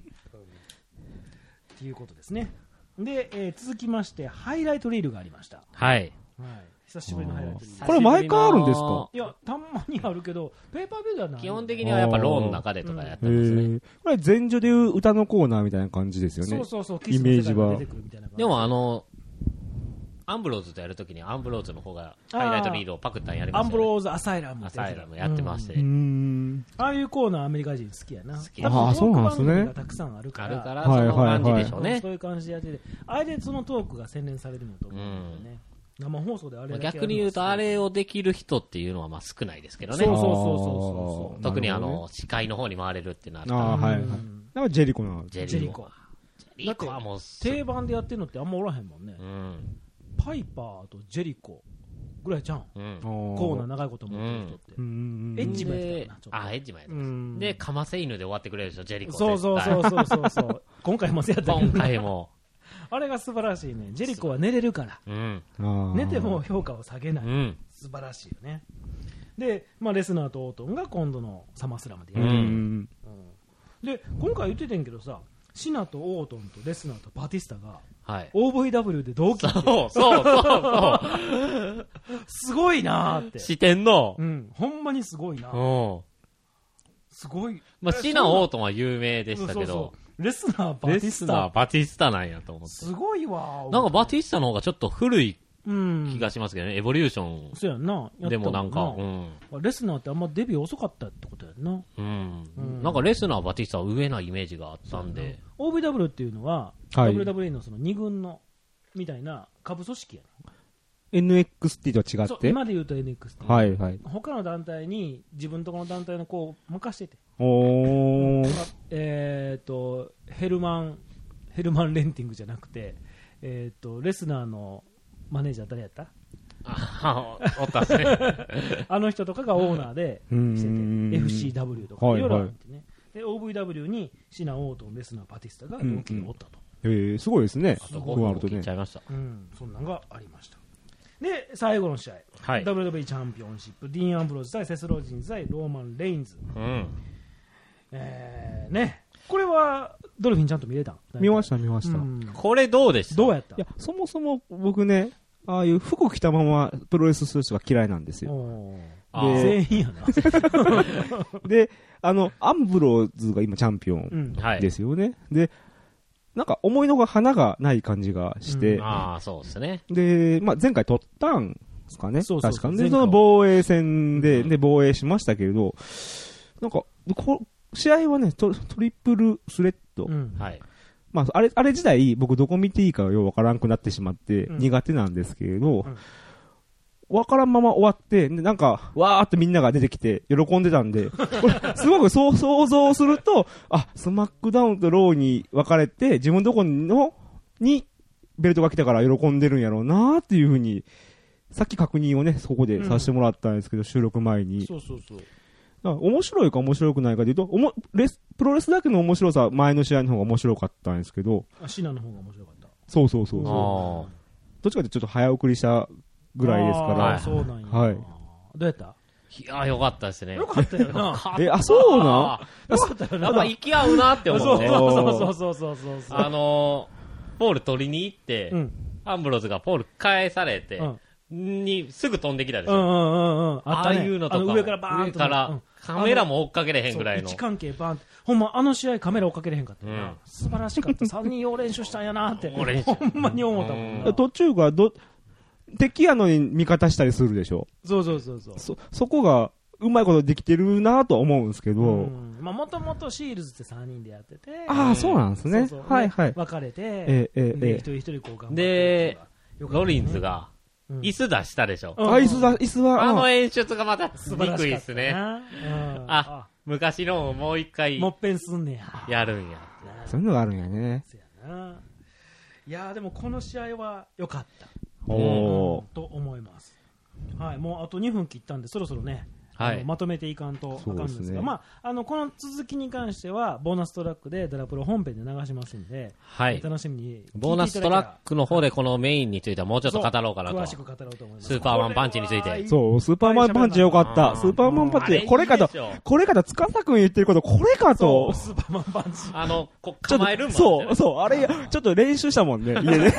っていうことですね。で、続きまして、ハイライトリールがありました。 はい。 久しぶりのハイライトリール。 これ毎回あるんですか？ いや、たまにあるけど、ペーパービューではない。 基本的にはやっぱローの中でとかやってますね。 これ前女でいう歌のコーナーみたいな感じですよね。 そう。 イメージは。 でもアンブローズとやるときにアンブローズの方がハイライトリールをパクったんやりましたね。 アンブローズアサイラムやってまして。 ああいうコーナーアメリカ人好きやな。 好き。 そうなんですね。 たくさんあるから。 その感じでしょうね。 そういう感じでやってて、あれでそのトークが洗練されるのと思うんだよね。生放送であれだけ逆に言うとあれをできる人っていうのはまあ少ないですけどね。 そう。 特に司会の方に回れるってなったら。 だからジェリコなの。 ジェリコはもう定番でやってるのってあんまおらへんもんね。パイパーとジェリコぐらいじゃん、コーナー長いこと持ってる人って、エッジもやったかな、 エッジもやってます。でかませ犬で終わってくれるでしょジェリコ。 そう今回もそうやったけど、 今回もあれが素晴らしいね。ジェリコは寝れるから、寝ても評価を下げない、素晴らしいよね。で、レスナーとオートンが今度のサマースラムでやる、で今回言っててんけどさ、シナとオートンとレスナーとバティスタが、OVW で同期って、 そうすごいなーって、 視点の、 ほんまにすごいな、すごい。 シナオートンは有名でしたけど、 レスナー、バティスタ。 レスナー、バティスタなんやと思って。 すごいわ。 なんかバティスタの方がちょっと古い気がしますけどね、エボリューション。 そうやんな。 でもなんか、 レスナーってあんまデビュー遅かったってことやんな。 なんかレスナー、バティスタは上なイメージがあったんで。 OVW っていうのは、WWE のその2軍の、みたいな下部組織やね。 NXT とは違って今で言うと NXT。 はいはい。 他の団体に自分とこの団体の子を任してて。ヘルマンレンティングじゃなくて、レスナーのマネージャー誰やったおったっすね。 あの人とかがオーナーでしてて、FCW とかいろいろあってね。で、OVW にシナ・オートン、レスナー、バティスタが同期におったと。 すごいですね。 すごいなるとね。 そんなんがありました。で、最後の試合、WWE チャンピオンシップ、ディーン・アンブローズ対セス・ロージンズ対ローマン・レインズ。ね、これはドルフィンちゃんと見れた？ 見ました。 これどうでした？ どうやった？ いや、そもそも僕ね、ああいう服着たままプロレスする人が嫌いなんですよ。 全員やな。 で、アンブローズが今チャンピオンですよね。で、なんか思いのが花がない感じがして。 そうですね。 で、前回取ったんですかね。確かに。で、その防衛戦で、防衛しましたけれど、なんか、試合はね、トリプルスレッド。あれ自体、僕どこ見ていいかようわからんくなってしまって、苦手なんですけれど、わからんまま終わって、なんか、わーってみんなが出てきて、喜んでたんで、これ、すごく想像すると、スマックダウンとローに分かれて、自分のとこにベルトが来たから喜んでるんやろうなーっていうふうに、さっき確認をね、そこでさせてもらったんですけど、収録前に。面白いか面白くないかで言うと、プロレスだけの面白さ、前の試合の方が面白かったんですけど。 シナの方が面白かった。 そう。どっちかってちょっと早送りしたぐらいですから。 そうなんや。 はい。 どうやった？ いや、よかったですね。 よかったよな。 そうなん？よかったよな。やっぱ息合うなって思って。 そう。 ポール取りに行って、アンブローズがポール返されて、すぐ飛んできたでしょ。ああいうのとか。 上からバーンと。 カメラも追っかけれへんぐらいの。 位置関係バーンって。ほんま、あの試合カメラ追っかけれへんかったな。素晴らしかった。3人用練習したんやなって。ほんまに思ったもん。 途中が敵やのに味方したりするでしょ。 そう。 そこが、うまいことできてるなとは思うんですけど。 もともとシールズって3人でやってて。 そうなんですね。はい。 分かれて、一人一人こう頑張って。 で、ロリンズが、椅子出したでしょ。 椅子は。 あの演出がまた憎いっすね。昔のをもう一回。 もっぺんすんねや。やるんや。 そういうのがあるんやね。 いやでもこの試合は良かった。と思います。はい、もうあと2分切ったんで、そろそろね、まとめていかんとあかんんですが、この続きに関しては、ボーナストラックでドラプロ本編で流しますんで、楽しみに聞いていただけたら。 ボーナストラックの方でこのメインについてはもうちょっと語ろうかなと。 詳しく語ろうと思います。 スーパーマンパンチについて。 そう、スーパーマンパンチよかった。スーパーマンパンチ、これかと、司くん言ってること、これかと。 スーパーマンパンチ。 構えるもん。 そう、あれ、ちょっと練習したもんね、家で。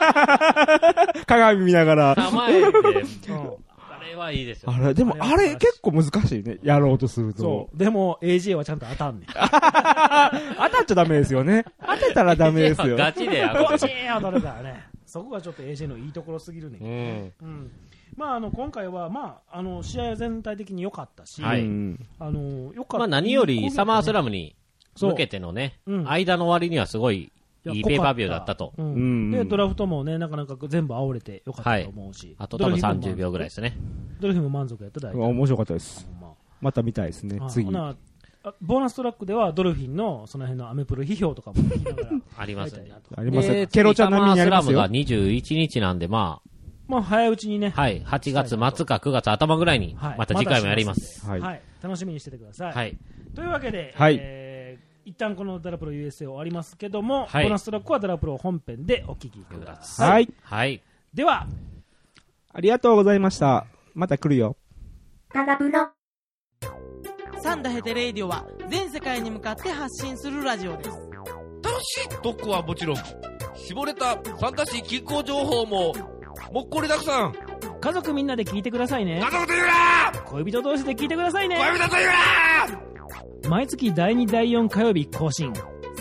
鏡見ながら。 構えて。あれはいいですよ。 でもあれ結構難しいね、やろうとすると。 そう。でも AJ はちゃんと当たんねん。 当たっちゃダメですよね。当てたらダメですよ。 ガチでガチ当たるからね。そこがちょっと AJ のいいところすぎるね。今回は試合は全体的に良かったし、良かった。 何よりサマースラムに向けてのね、間の終わりにはすごいいいペーパービューだったと。 で、ドラフトもね、なかなか全部煽れてよかったと思うし。 あと多分30秒ぐらいですね。 ドルフィンも満足やっただいぶ。 面白かったです。また見たいですね、次。 ボーナストラックではドルフィンのその辺のアメプロ批評とかも聞きながらありますね。 ありますね。ケロちゃん並みにありますよ。 サマースラムが21日なんで、 早いうちにね。 はい。8月末か9月頭ぐらいに、また次回もやります。 はい。楽しみにしててください。 はい。 というわけで、一旦このダラプロ USA 終わりますけども、ボはい、 ーナストラックはダラプロ本編でお聞きください。 はい。 では、 ありがとうございました。また来るよ。 ダラプロ。 サンダヘテレイディオは全世界に向かって発信するラジオです。 楽しい特攻はもちろん、絞れたファンタジー気候情報ももっこりたくさん。 家族みんなで聞いてくださいね。 家族と言うな。 恋人同士で聞いてくださいね。 恋人と言うな。 毎月第2第4火曜日更新。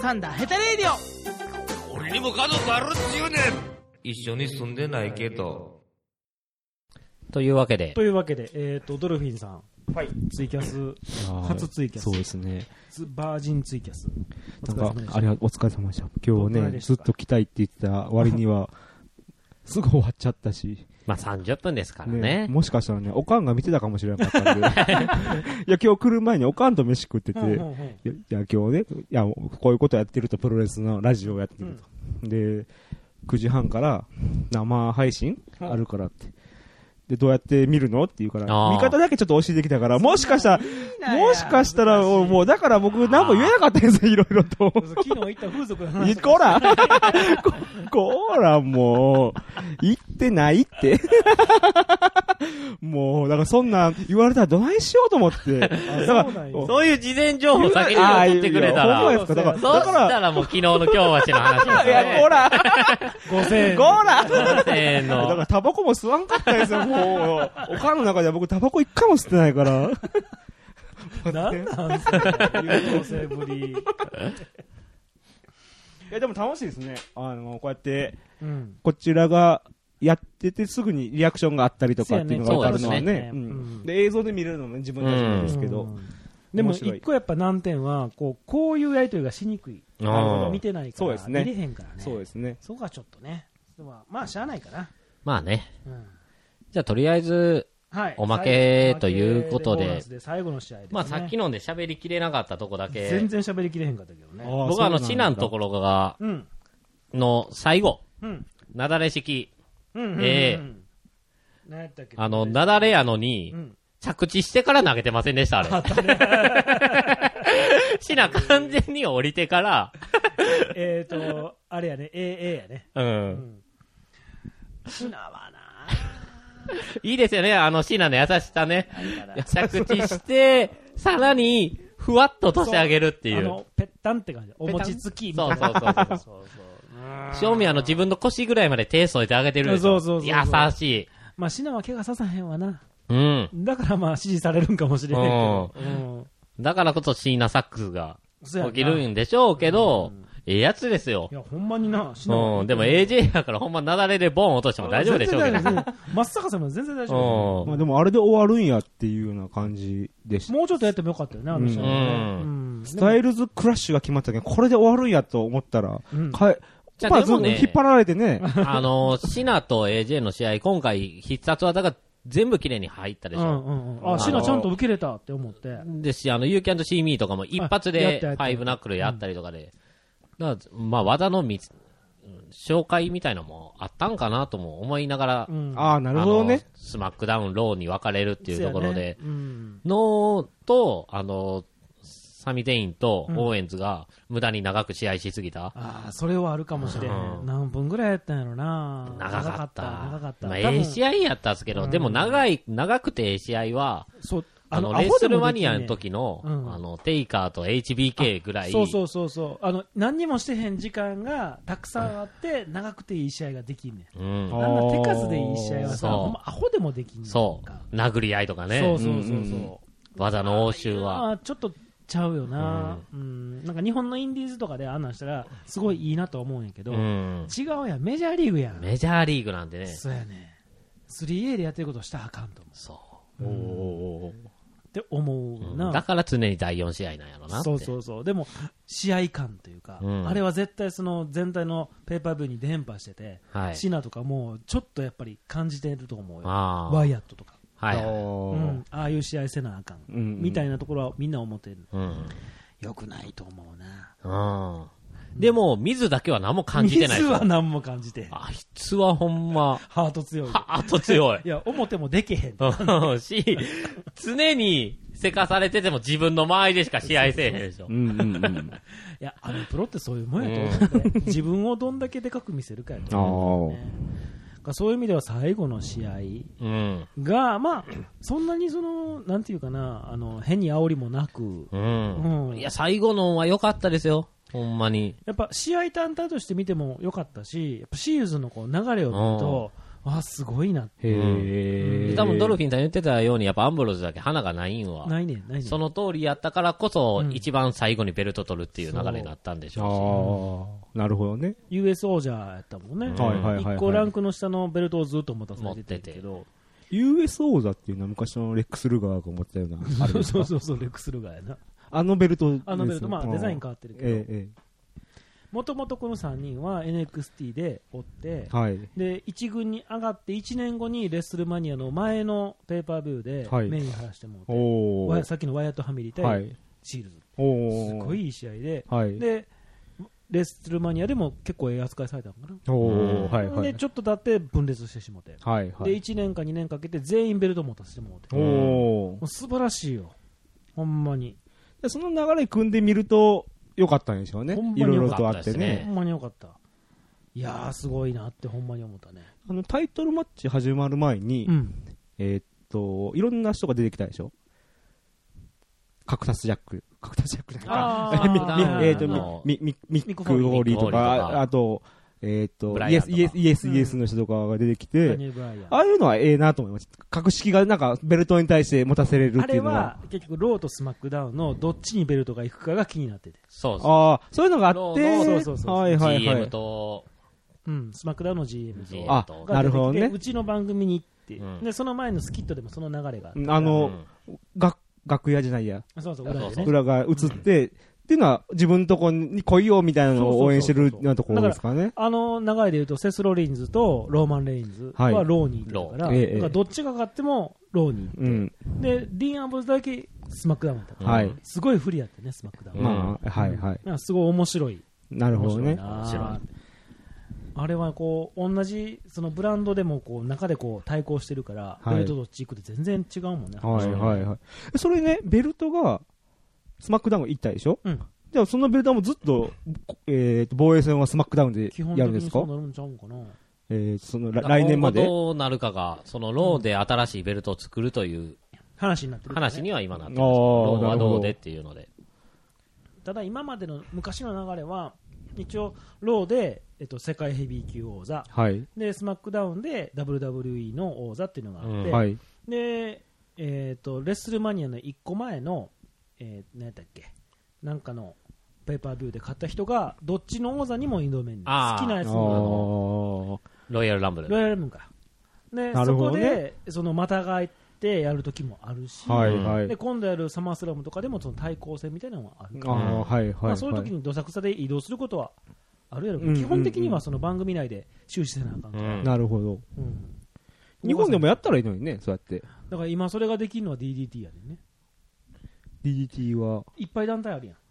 サンダーヘタレイディオ。 俺にも家族あるっちゅうねん。一緒に住んでないけど。 というわけで、 ドルフィンさん、はい、ツイキャス、初ツイキャス、 そうですね、 バージンツイキャス、 なんかあれはお疲れ様でした。今日ね、ずっと来たいって言ってた割には、すぐ終わっちゃったし。 まあ30分ですからね。 もしかしたらね、おかんが見てたかもしれなかったんで。いや、今日来る前におかんと飯食ってて、いや、今日ね、いや、こういうことやってると、プロレスのラジオやってると。で、9時半から生配信あるからって。で、どうやって見るのって言うから、見方だけちょっと教えてきたから、もしかしたら、もう、だから僕何も言えなかったんですよ、いろいろと。 昨日行った風俗の話。 こら、もう、行ってないって。もう、だからそんな言われたらどないしようと思って。だからそういう事前情報先に送ってくれたら。 そうですか。 そしたらもう昨日の京橋の話ですね。 いや、こら。 5000円。 こら。 5000円の。 だからタバコも吸わんかったですよ、もう。おかんの中では僕タバコ一回も吸ってないから。 なんなんすか、優等生ぶり。いや、でも楽しいですね。こうやって、こちらがやっててすぐにリアクションがあったりとかっていうのがあるのはね。で、映像で見れるのも自分たちなんですけど。 でも一個やっぱ難点は、こういうやりとりがしにくい。見てないから。見れへんからね。 そうですね。 そこはちょっとね。まあ、しゃあないかな。 まあね。じゃあとりあえず、おまけということで、 最後の試合まあさっきので喋りきれなかったとこだけ、 全然喋りきれへんかったけどね。 僕はシナのところが、の最後、なだれ式、なだれやのに、着地してから投げてませんでした、あれ。シナ完全に降りてから、 あれやね、AA やね。シナはいいですよね、シナの優しさね。着地して、さらに、ふわっと落としてあげるっていう。 ぺったんって感じ。お餅つきみたいな。そう。正味自分の腰ぐらいまで手添えてあげてる。そう。優しい。 まあ、シナは怪我ささへんわな。 だからまあ、支持されるんかもしれないけど。 だからこそシーナサックスが起きるんでしょうけど、ええやつですよ。 いや、ほんまにな。 でも AJ やからほんまなだれでボン落としても大丈夫でしょうけど。 真っ逆さまで全然大丈夫。 まあでもあれで終わるんやっていうような感じでした。 もうちょっとやってもよかったよね、あの人ね。 スタイルズクラッシュが決まったけど、これで終わるんやと思ったら、 じゃあでもね、 引っ張られてね。 シナと AJ の試合、今回必殺技が全部綺麗に入ったでしょ。 シナちゃんと受けれたって思って。 ですし、You Can't See Me とかも一発でファイブナックルやったりとかで。まあ、技の紹介みたいなのもあったんかなとも思いながら、 なるほどね。 スマックダウン、ローに分かれるっていうところで、のと、サミ・デインとオーエンズが無駄に長く試合しすぎた。 それはあるかもしれん。何分ぐらいやったんやろな。 長かった。まあ、ええ試合やったんですけど、でも長くてええ試合は、レッスルマニアの時の、テイカーと HBK ぐらい。 そう。何にもしてへん時間がたくさんあって、長くていい試合ができんねん。あんな手数でいい試合はさ、アホでもできんねん。 そう。殴り合いとかね。 そう。 技の応酬は。 ちょっとちゃうよな。なんか日本のインディーズとかであんなんしたら、すごいいいなと思うんやけど、違うやん。メジャーリーグやん。 メジャーリーグなんでね。 そうやね。3A でやってることしたらあかんと思う。 そう。 って思うな。 だから常に第4試合なんやろなって。 そう。でも、試合感というか、あれは絶対その全体のペーパービューに伝播してて、シナとかもちょっとやっぱり感じてると思うよ。ワイヤットとか。ああいう試合せなあかん。みたいなところはみんな思ってる。よくないと思うな。 でも、水だけは何も感じてない。 水は何も感じて。 あいつはほんま。 ハート強い。 ハート強い。 いや、表もでけへん。 常にせかされてても自分の間合いでしか試合せえへんでしょ。 いや、プロってそういうもんやと思って。自分をどんだけでかく見せるかやと思う。そういう意味では最後の試合が、まあ、そんなになんていうかな、変に煽りもなく。 いや、最後のは良かったですよ。ほんまに。 やっぱ試合単体として見ても良かったし、やっぱシーズンのこう流れを見ると、 あ、すごいなって。 へ多分ドルフィンさん言ってたように、やっぱアンブローズだけ花がないんは。 ないねん。 その通りやったからこそ、一番最後にベルト取るっていう流れになったんでしょうし。なるほどね。 US 王者やったもんね。1個ランクの下のベルトをずっと持たされてたけど。 US 王座っていうのは昔のレックス・ルガーが持ってたような。 そう、レックス・ルガーやな。 あのベルト。 まあデザイン変わってるけど。もともとこの3人は NXT でおって、で、1軍に上がって1年後にレッスルマニアの前のペーパービューでメインに張らしてもらって、さっきのワイヤットファミリー対シールズ。すごいいい試合で、で、レッスルマニアでも結構扱いされたのかな。で、ちょっと経って分裂してしもて。で、1年か2年かけて全員ベルト持たせてもらって。もう素晴らしいよ。ほんまに。 その流れ組んでみると、よかったんでしょうね。いろいろとあってね。 ほんまによかった。いやー、すごいなってほんまに思ったね。 タイトルマッチ始まる前に、いろんな人が出てきたでしょ。カクタスジャックじゃないミック・ウォーリーとか、あと、イエスの人とかが出てきて、ああいうのはええなと思います。格式がなんかベルトに対して持たせれるっていうのは。あれは結局ローとスマックダウンのどっちにベルトが行くかが気になってて。 そういうのがあって、 GM と、 スマックダウンの GM と。 なるほどね。 うちの番組に行って、で、その前のスキットでもその流れがあって。楽屋じゃないや。 裏が映って、っていうのは自分のとこに来いよみたいなのを応援してるようなところですかね。 流れで言うと、セス・ロリンズとローマン・レインズはローにいるから、どっちが勝ってもローに行って、で、ディーン・アンブローズだけスマックダウンだった。すごい不利やってね、スマックダウン。すごい面白い。 なるほどね。 面白い。あれはこう同じそのブランドでもこう中でこう対抗してるからベルトどっち行くって全然違うもんね。 それね、ベルトがスマックダウン行ったでしょ。じゃあそのベルトもずっと防衛戦はスマックダウンでやるんですか。 基本的にそうなるんちゃうかな。その来年までどうなるかがそのローで新しいベルトを作るという話になってる。 話には今なってます。ローはローでっていうので。 ただ今までの昔の流れは一応ローで世界ヘビー級王座、でスマックダウンで WWE の王座っていうのがあって、でレッスルマニアの1個前の何やったっけ、なんかのペーパービューで勝った人がどっちの王座にも挑めんねん。好きなやつのロイヤルランブルか。でそこでそのまたがってやる時もあるし、で今度やるサマースラムとかでもその対抗戦みたいなのがあるから、そういう時にどさくさで移動することはあるやろうけど、基本的にはその番組内で終始せなあかんから。 なるほど。日本でもやったらいいのにね、そうやって。 だから今それができるのは DDT やねんね。 DDT はいっぱい団体あるやん。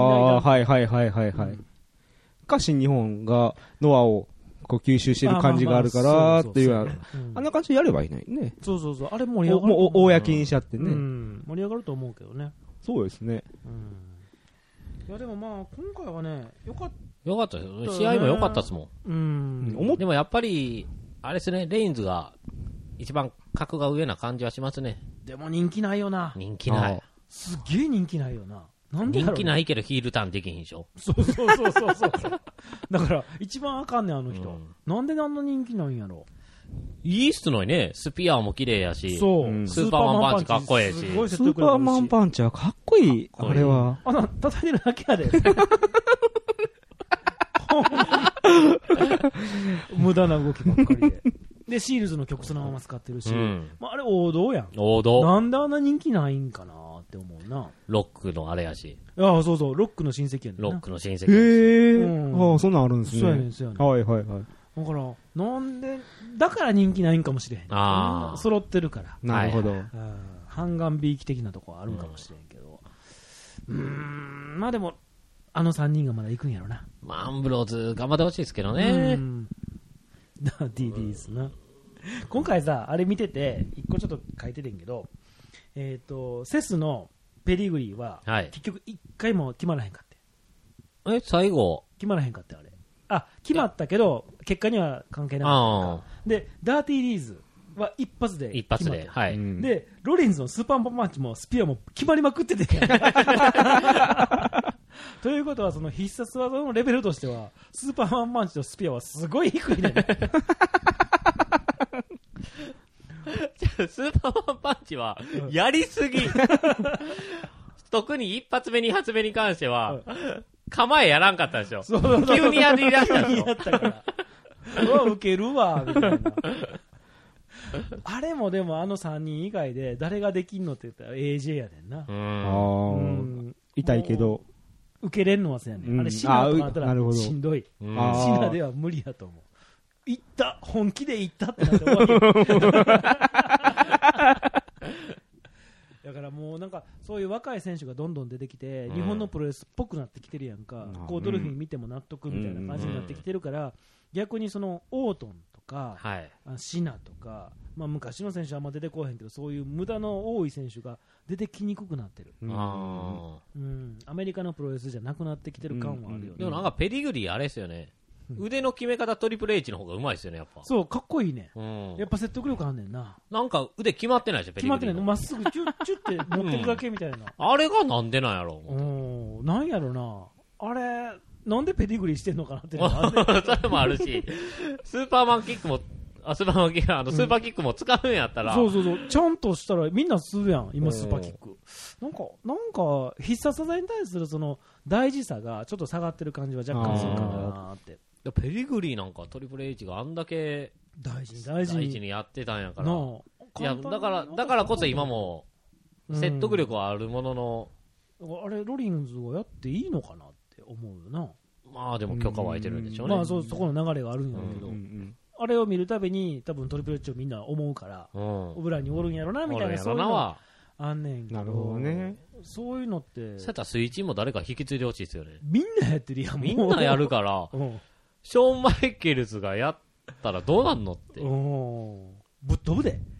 か新日本がノアをこう吸収してる感じがあるからっていう、あんな感じでやればいいのにね。 あれ盛り上がる。 もう公にしちゃってね。 盛り上がると思うけどね。 そうですね。 いやでもまあ今回はね、よかったですよ。試合も良かったですもん。でもやっぱりあれですね、レインズが一番格が上な感じはしますね。 でも人気ないよな。 人気ない。 すげえ人気ないよな。なんで人気ないけどヒールターンできへんでしょ。 そうだから一番あかんねんあの人。なんであんな人気ないんやろ。 いいっすのにね。スピアーも綺麗やし、スーパーマンパンチかっこええし。スーパーマンパンチはかっこいい。あれは叩いてるだけやで。無駄な動きばっかりで。でシールズの曲そのまま使ってるし、あれ王道やん。 王道。 なんであんな人気ないんかなって思うな。 ロックのあれやし。 そう、ロックの親戚やねんな。 ロックの親戚やし。そんなんあるんですね。 そうやねん。だからなんでだから人気ないんかもしれへん。揃ってるから。 なるほど。 半眼美意気的なとこはあるんかもしれんけど。まあでもあの3人がまだ行くんやろな。 アンブローズ頑張ってほしいですけどね。 DDs な。今回さ、あれ見てて、一個ちょっと書いててんけど、セスのペディグリーは、結局一回も決まらへんかって。 最後決まらへんかって、あれ。決まったけど、結果には関係なかった。で、ダーティーリーズは一発で決まった。で、ロリンズのスーパーパンチもスピアも決まりまくってて。ということはその必殺技のレベルとしてはスーパーマンパンチとスピアはすごい低いね。 チは、やりすぎ。特に一発目、二発目に関しては、構えやらんかったでしょ。急にやりだしたでしょ。 やったから。うわ、ウケるわ、みたいな。あれもでも3人以外で誰ができんのって言ったら AJ やねんな。 痛いけど。 受けれんのはそうやねん。あれシナとかあったらしんどい。シナでは無理やと思う。いった、本気でいったってなって終わり。だからもうなんかそういう若い選手がどんどん出てきて、日本のプロレスっぽくなってきてるやんか。こうドルフィン見ても納得みたいな感じになってきてるから、逆にそのオートンとか、シナとか、まあ、昔の選手はあんま出てこへんけど、そういう無駄の多い選手が出てきにくくなってる。アメリカのプロレスじゃなくなってきてる感はあるよね。 でもなんかペディグリーあれですよね。腕の決め方トリプル H の方がうまいですよね、やっぱ。 そう、かっこいいね。やっぱ説得力あんねんな。 なんか腕決まってないでしょ、ペディグリー。 決まってないの。まっすぐチュッチュって持ってるだけみたいな。 あれがなんでなんやろう。なんやろな。あれ、なんでペディグリーしてんのかなってそれもあるし、スーパーマンキックも、スーパーマンキック、スーパーキックも使うんやったら。 そうそうそう。ちゃんとしたらみんなするやん、今スーパーキック。なんか、必殺技に対するその大事さがちょっと下がってる感じは若干するかなって。 ペディグリーなんかトリプル H があんだけ大事にやってたんやから。いや、だからこそ今も説得力はあるものの。 あれ、ロリンズをやっていいのかなって思うよな。 まあでも許可は得てるんでしょうね。 まあそこの流れがあるんやけど。あれを見るたびに多分トリプル H をみんな思うから、オブラにおるんやろなみたいな、そういうのはあんねんけど。 なるほどね。 そういうのって。 そうやったらスイッチも誰か引き継いでほしいですよね。 みんなやってるやん、 みんなやるから、ショーン・マイケルズがやったらどうなんのって。 ぶっ飛ぶで。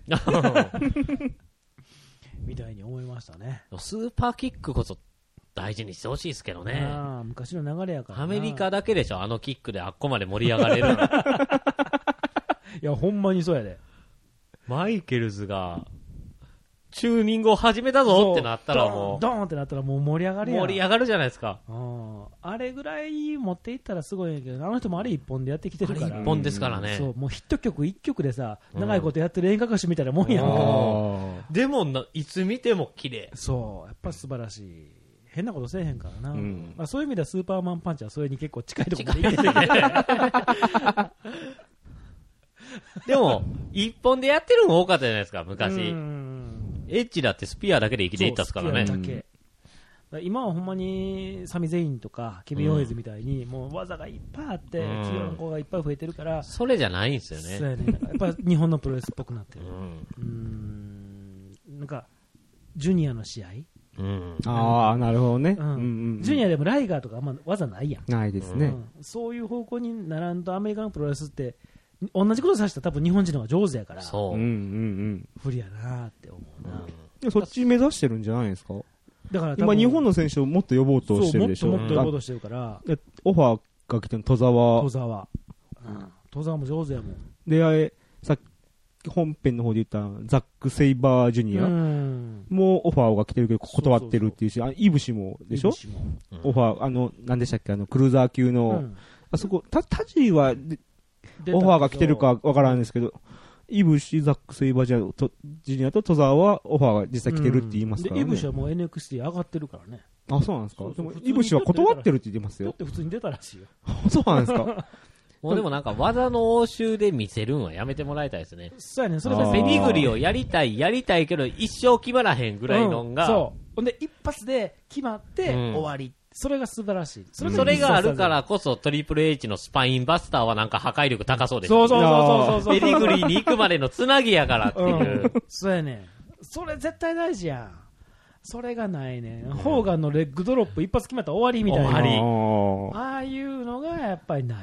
みたいに思いましたね。 スーパーキックこそ大事にしてほしいですけどね。 昔の流れやからな。 アメリカだけでしょ、あのキックであっこまで盛り上がれるの。 いや、ほんまにそうやで。 マイケルズが、チューニングを始めたぞってなったらもう。 ドーンってなったらもう盛り上がるやん。 盛り上がるじゃないですか。 あれぐらい持っていったらすごいんやけど、あの人もあれ一本でやってきてるから。 一本ですからね。 そう、もうヒット曲一曲でさ、長いことやってる演歌歌手みたいなもんやんか。 でもいつ見ても綺麗。 そう、やっぱ素晴らしい。変なことせえへんからな。まあ、そういう意味ではスーパーマンパンチはそれに結構近いところでいいですね。 でも、一本でやってるの多かったじゃないですか、昔。エッジだってスピアだけで生きていったっすからね。 今はほんまにサミゼインとかケビン・オーエズみたいにもう技がいっぱいあって器用な子がいっぱい増えてるから、 それじゃないんですよね。 そうやね。やっぱ日本のプロレスっぽくなってる。なんかジュニアの試合。 ああ、なるほどね。 ジュニアでもライガーとかあんま技ないやん。 ないですね。 そういう方向にならんとアメリカのプロレスって同じことさせたら多分日本人の方が上手やから。 そう。 不利やなって思うな。 そっち目指してるんじゃないですか。 だから今日本の選手をもっと呼ぼうとしてるでしょ。 もっと呼ぼうとしてるから。 オファーが来てる戸沢。 戸沢も上手やもん。 で、さっき本編の方で言ったザック・セイバージュニアもうオファーが来てるけど断ってるっていうし、イブシもでしょ。オファー、何でしたっけ、クルーザー級の、あそこ、タジは、オファーが来てるかわからんですけど、イブシ、ザック・セイバージュニアと戸沢はオファーが実際来てるって言いますからね。 イブシはもう NXT 上がってるからね。 あ、そうなんですか。でも、イブシは断ってるって言ってますよ。 だって普通に出たらしいよ。 そうなんですか。 もうでもなんか技の応酬で見せるんはやめてもらいたいですね。 そうやね。それペディグリをやりたいけど一生決まらへんぐらいのが。 そう。ほんで一発で決まって終わり。それが素晴らしい。 それがあるからこそトリプル H のスパインバスターはなんか破壊力高そうです。 そう。 ペディグリに行くまでのつなぎやからっていう。 そうやね。それ絶対大事やん。それがないね。ホーガンのレッグドロップ一発決まったら終わりみたいな。ああいうのがやっぱりない。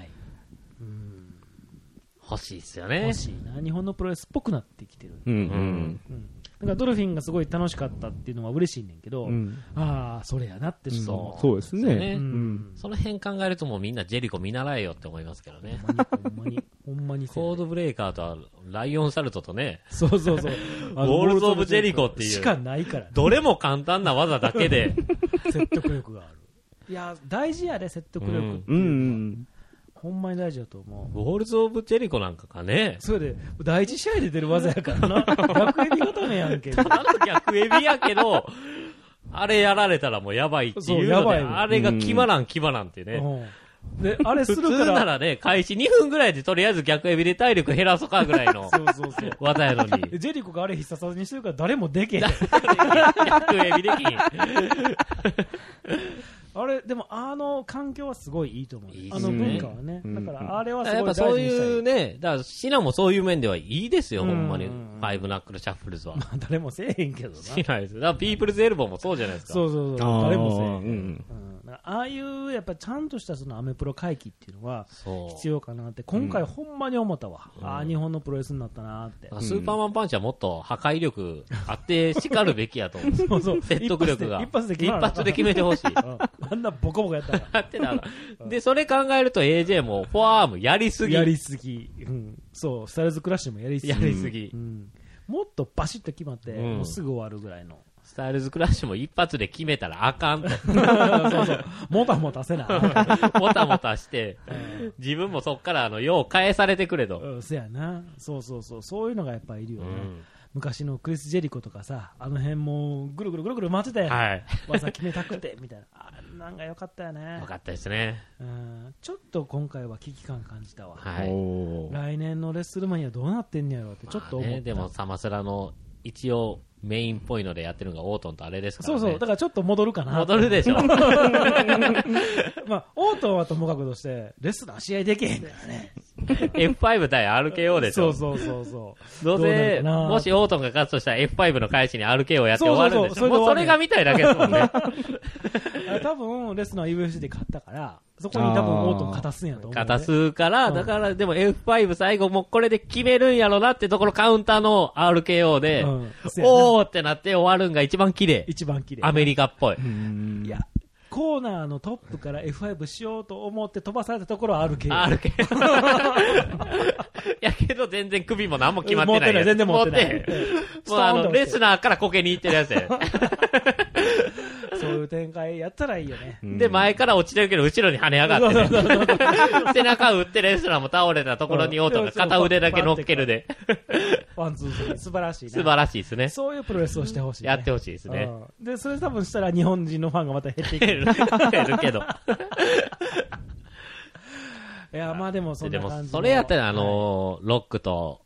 欲しいっすよね。 欲しいな。日本のプロレスっぽくなってきてる。だからドルフィンがすごい楽しかったっていうのは嬉しいねんけど、ああ、それやなってそうですね。 その辺考えるともうみんなジェリコ見習えよって思いますけどね。 ほんまに。 コードブレイカーとはライオンサルトとね。 そう。 ウォールズ・オブ・ジェリコっていう。 しかないから。 どれも簡単な技だけで。 説得力がある。いや、大事やで、説得力。 ほんまに大事だと思う。 ウォールズ・オブ・ジェリコなんかかね。 それで、第一試合で出る技やからな。逆エビ固めやんけ。 逆エビやけど、あれやられたらもうやばいっていうので、あれが決まらんってね。 で、あれするから。 普通ならね、開始2分ぐらいでとりあえず逆エビで体力減らそうかぐらいの技やのに。 ジェリコがあれ必殺技にしてるから誰もでけへん。 逆エビできん。 あれ、でも環境はすごいいいと思う。いいですね。文化はね。だからあれはすごいやっぱそういうね、だからシナもそういう面ではいいですよ、ほんまに。ファイブナックルシャッフルズは。 まあ誰もせえへんけどな。 しないです。だからピープルズエルボーもそうじゃないですか。 そう誰もせえへん。ああいうやっぱちゃんとしたそのアメプロ回帰っていうのは必要かなって今回ほんまに思ったわ。ああ日本のプロレスになったなって。 スーパーマンパンチはもっと破壊力あって叱るべきやと思う。 そう説得力が。 一発で決めてほしい。 あんなボコボコやったら。 やってた。で、それ考えると AJ もフォアアームやりすぎ。 そう、スタイルズクラッシュもやりすぎ。もっとバシッと決まって、もうすぐ終わるぐらいの。 スタイルズクラッシュも一発で決めたらあかんと。 もたもたせな。 もたもたして、自分もそっからよう返されてくれと。 せやな。そういうのがやっぱいるよね。昔のクリス・ジェリコとかさ、あの辺もぐるぐる回ってたやん。技決めたくて、みたいな。なんか良かったよね。 良かったですね。 ちょっと今回は危機感感じたわ。 来年のレッスルマニアどうなってんねやろってちょっと思った。 でもサマスラの一応メインっぽいのでやってるのがオートンとあれですからね。 そう、だからちょっと戻るかな。 戻るでしょ。 まあ、オートンはともかくとして、レスラー試合できへんからね。 F5 対 RKO でしょ。 そう。 どうせ、もしオートンが勝つとしたら F5 の返しに RKO やって終わるんでしょ。もうそれが見たいだけですもんね。 多分、レスナー UFC で勝ったから、そこに多分オートン勝たすんやと思う。 勝たすから、だからでも F5 最後もうこれで決めるんやろなってところカウンターの RKO で、おーってなって終わるんが一番綺麗。アメリカっぽい。 いや、コーナーのトップから F5 しようと思って飛ばされたところは RKO。 やけど全然首も何も決まってない。 全然持ってない。 もうレスナーからこけに行ってるやつや。 そういう展開やったらいいよね。 で、前から落ちてるけど、後ろに跳ね上がってね。背中打ってレスラーも倒れたところにオートが片腕だけ乗っけるで。 ワン、ツー、スリー。素晴らしいね。 素晴らしいですね。 そういうプロレスをしてほしい。 やってほしいですね。 で、それ多分したら日本人のファンがまた減っていく。減るけど。 いや、まあでもそんな感じ。でも、 それやったら、ロックと、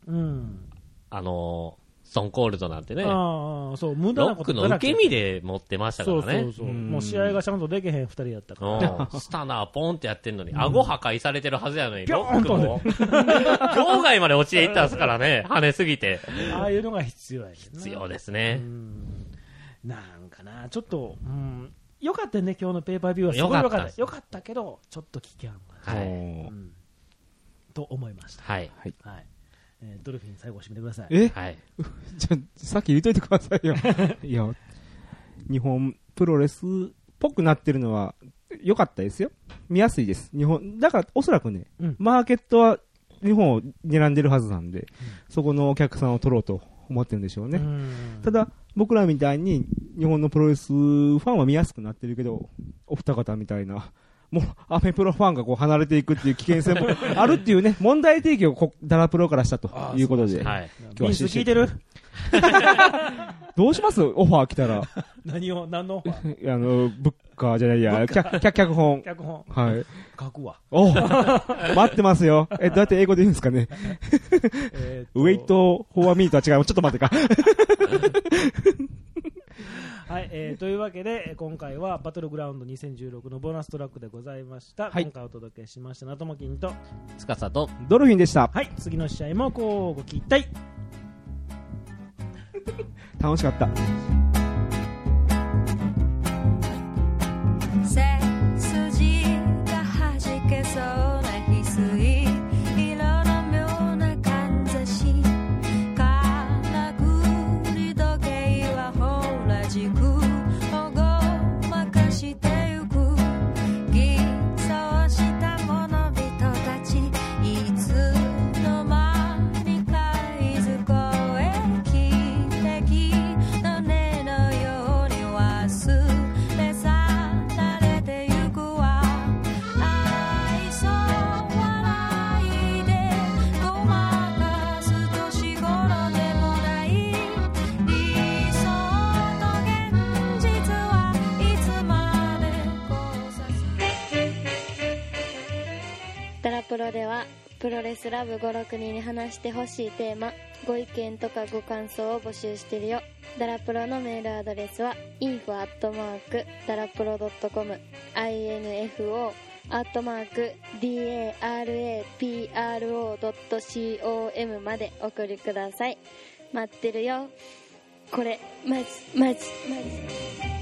ストーンコールドなんてね。 無駄なことロックの受け身で持ってましたからね。 もう試合がちゃんとできへん二人やったから。 スタナーポンってやってんのに、顎破壊されてるはずやのに、 ロックも。場外まで落ちていったんですからね、跳ねすぎて。 ああいうのが必要やけど必要ですね。 なんかな、ちょっと、よかったね、今日のペーパービューは。すごいよかった。よかったけど、ちょっと危険と思いました。 はい。 ドルフィン最後締めてください。はい。さっき言っといてくださいよ。いや、日本プロレスっぽくなってるのは良かったですよ。見やすいです。だからおそらくね、マーケットは日本を狙んでるはずなんで、そこのお客さんを取ろうと思ってるんでしょうね。ただ、僕らみたいに日本のプロレスファンは見やすくなってるけど、お二方みたいな、もうアメプロファンがこう離れていくっていう危険性もあるっていうね、問題提起をダラプロからしたということで、 今日は聞いてるどうしますオファー来たら。 何のオファーブッカーじゃないや、脚本。はい。 書くわ。 待ってますよ。どうやって英語で言うんですかね。ウェイト、フォアミーとは違う。ちょっと待ってか。 はい、というわけで今回はバトルグラウンド2016のボーナストラックでございました。今回お届けしましたナトモキンとつかさとドルフィンでした。 はい、次の試合もこうご期待。 楽しかった。 背筋が弾けそうな翡翠色の妙なかんざし、からくり時計はほら軸をごまかしてゆく、偽装した者々たち、いつの間にかいずこへ汽笛の音ではプロレスラブ5、6人に話してほしいテーマ、ご意見とかご感想を募集してるよ。ダラプロのメールアドレスは info@darapro.com info@darapro.com まで送りください。待ってるよ。これマジ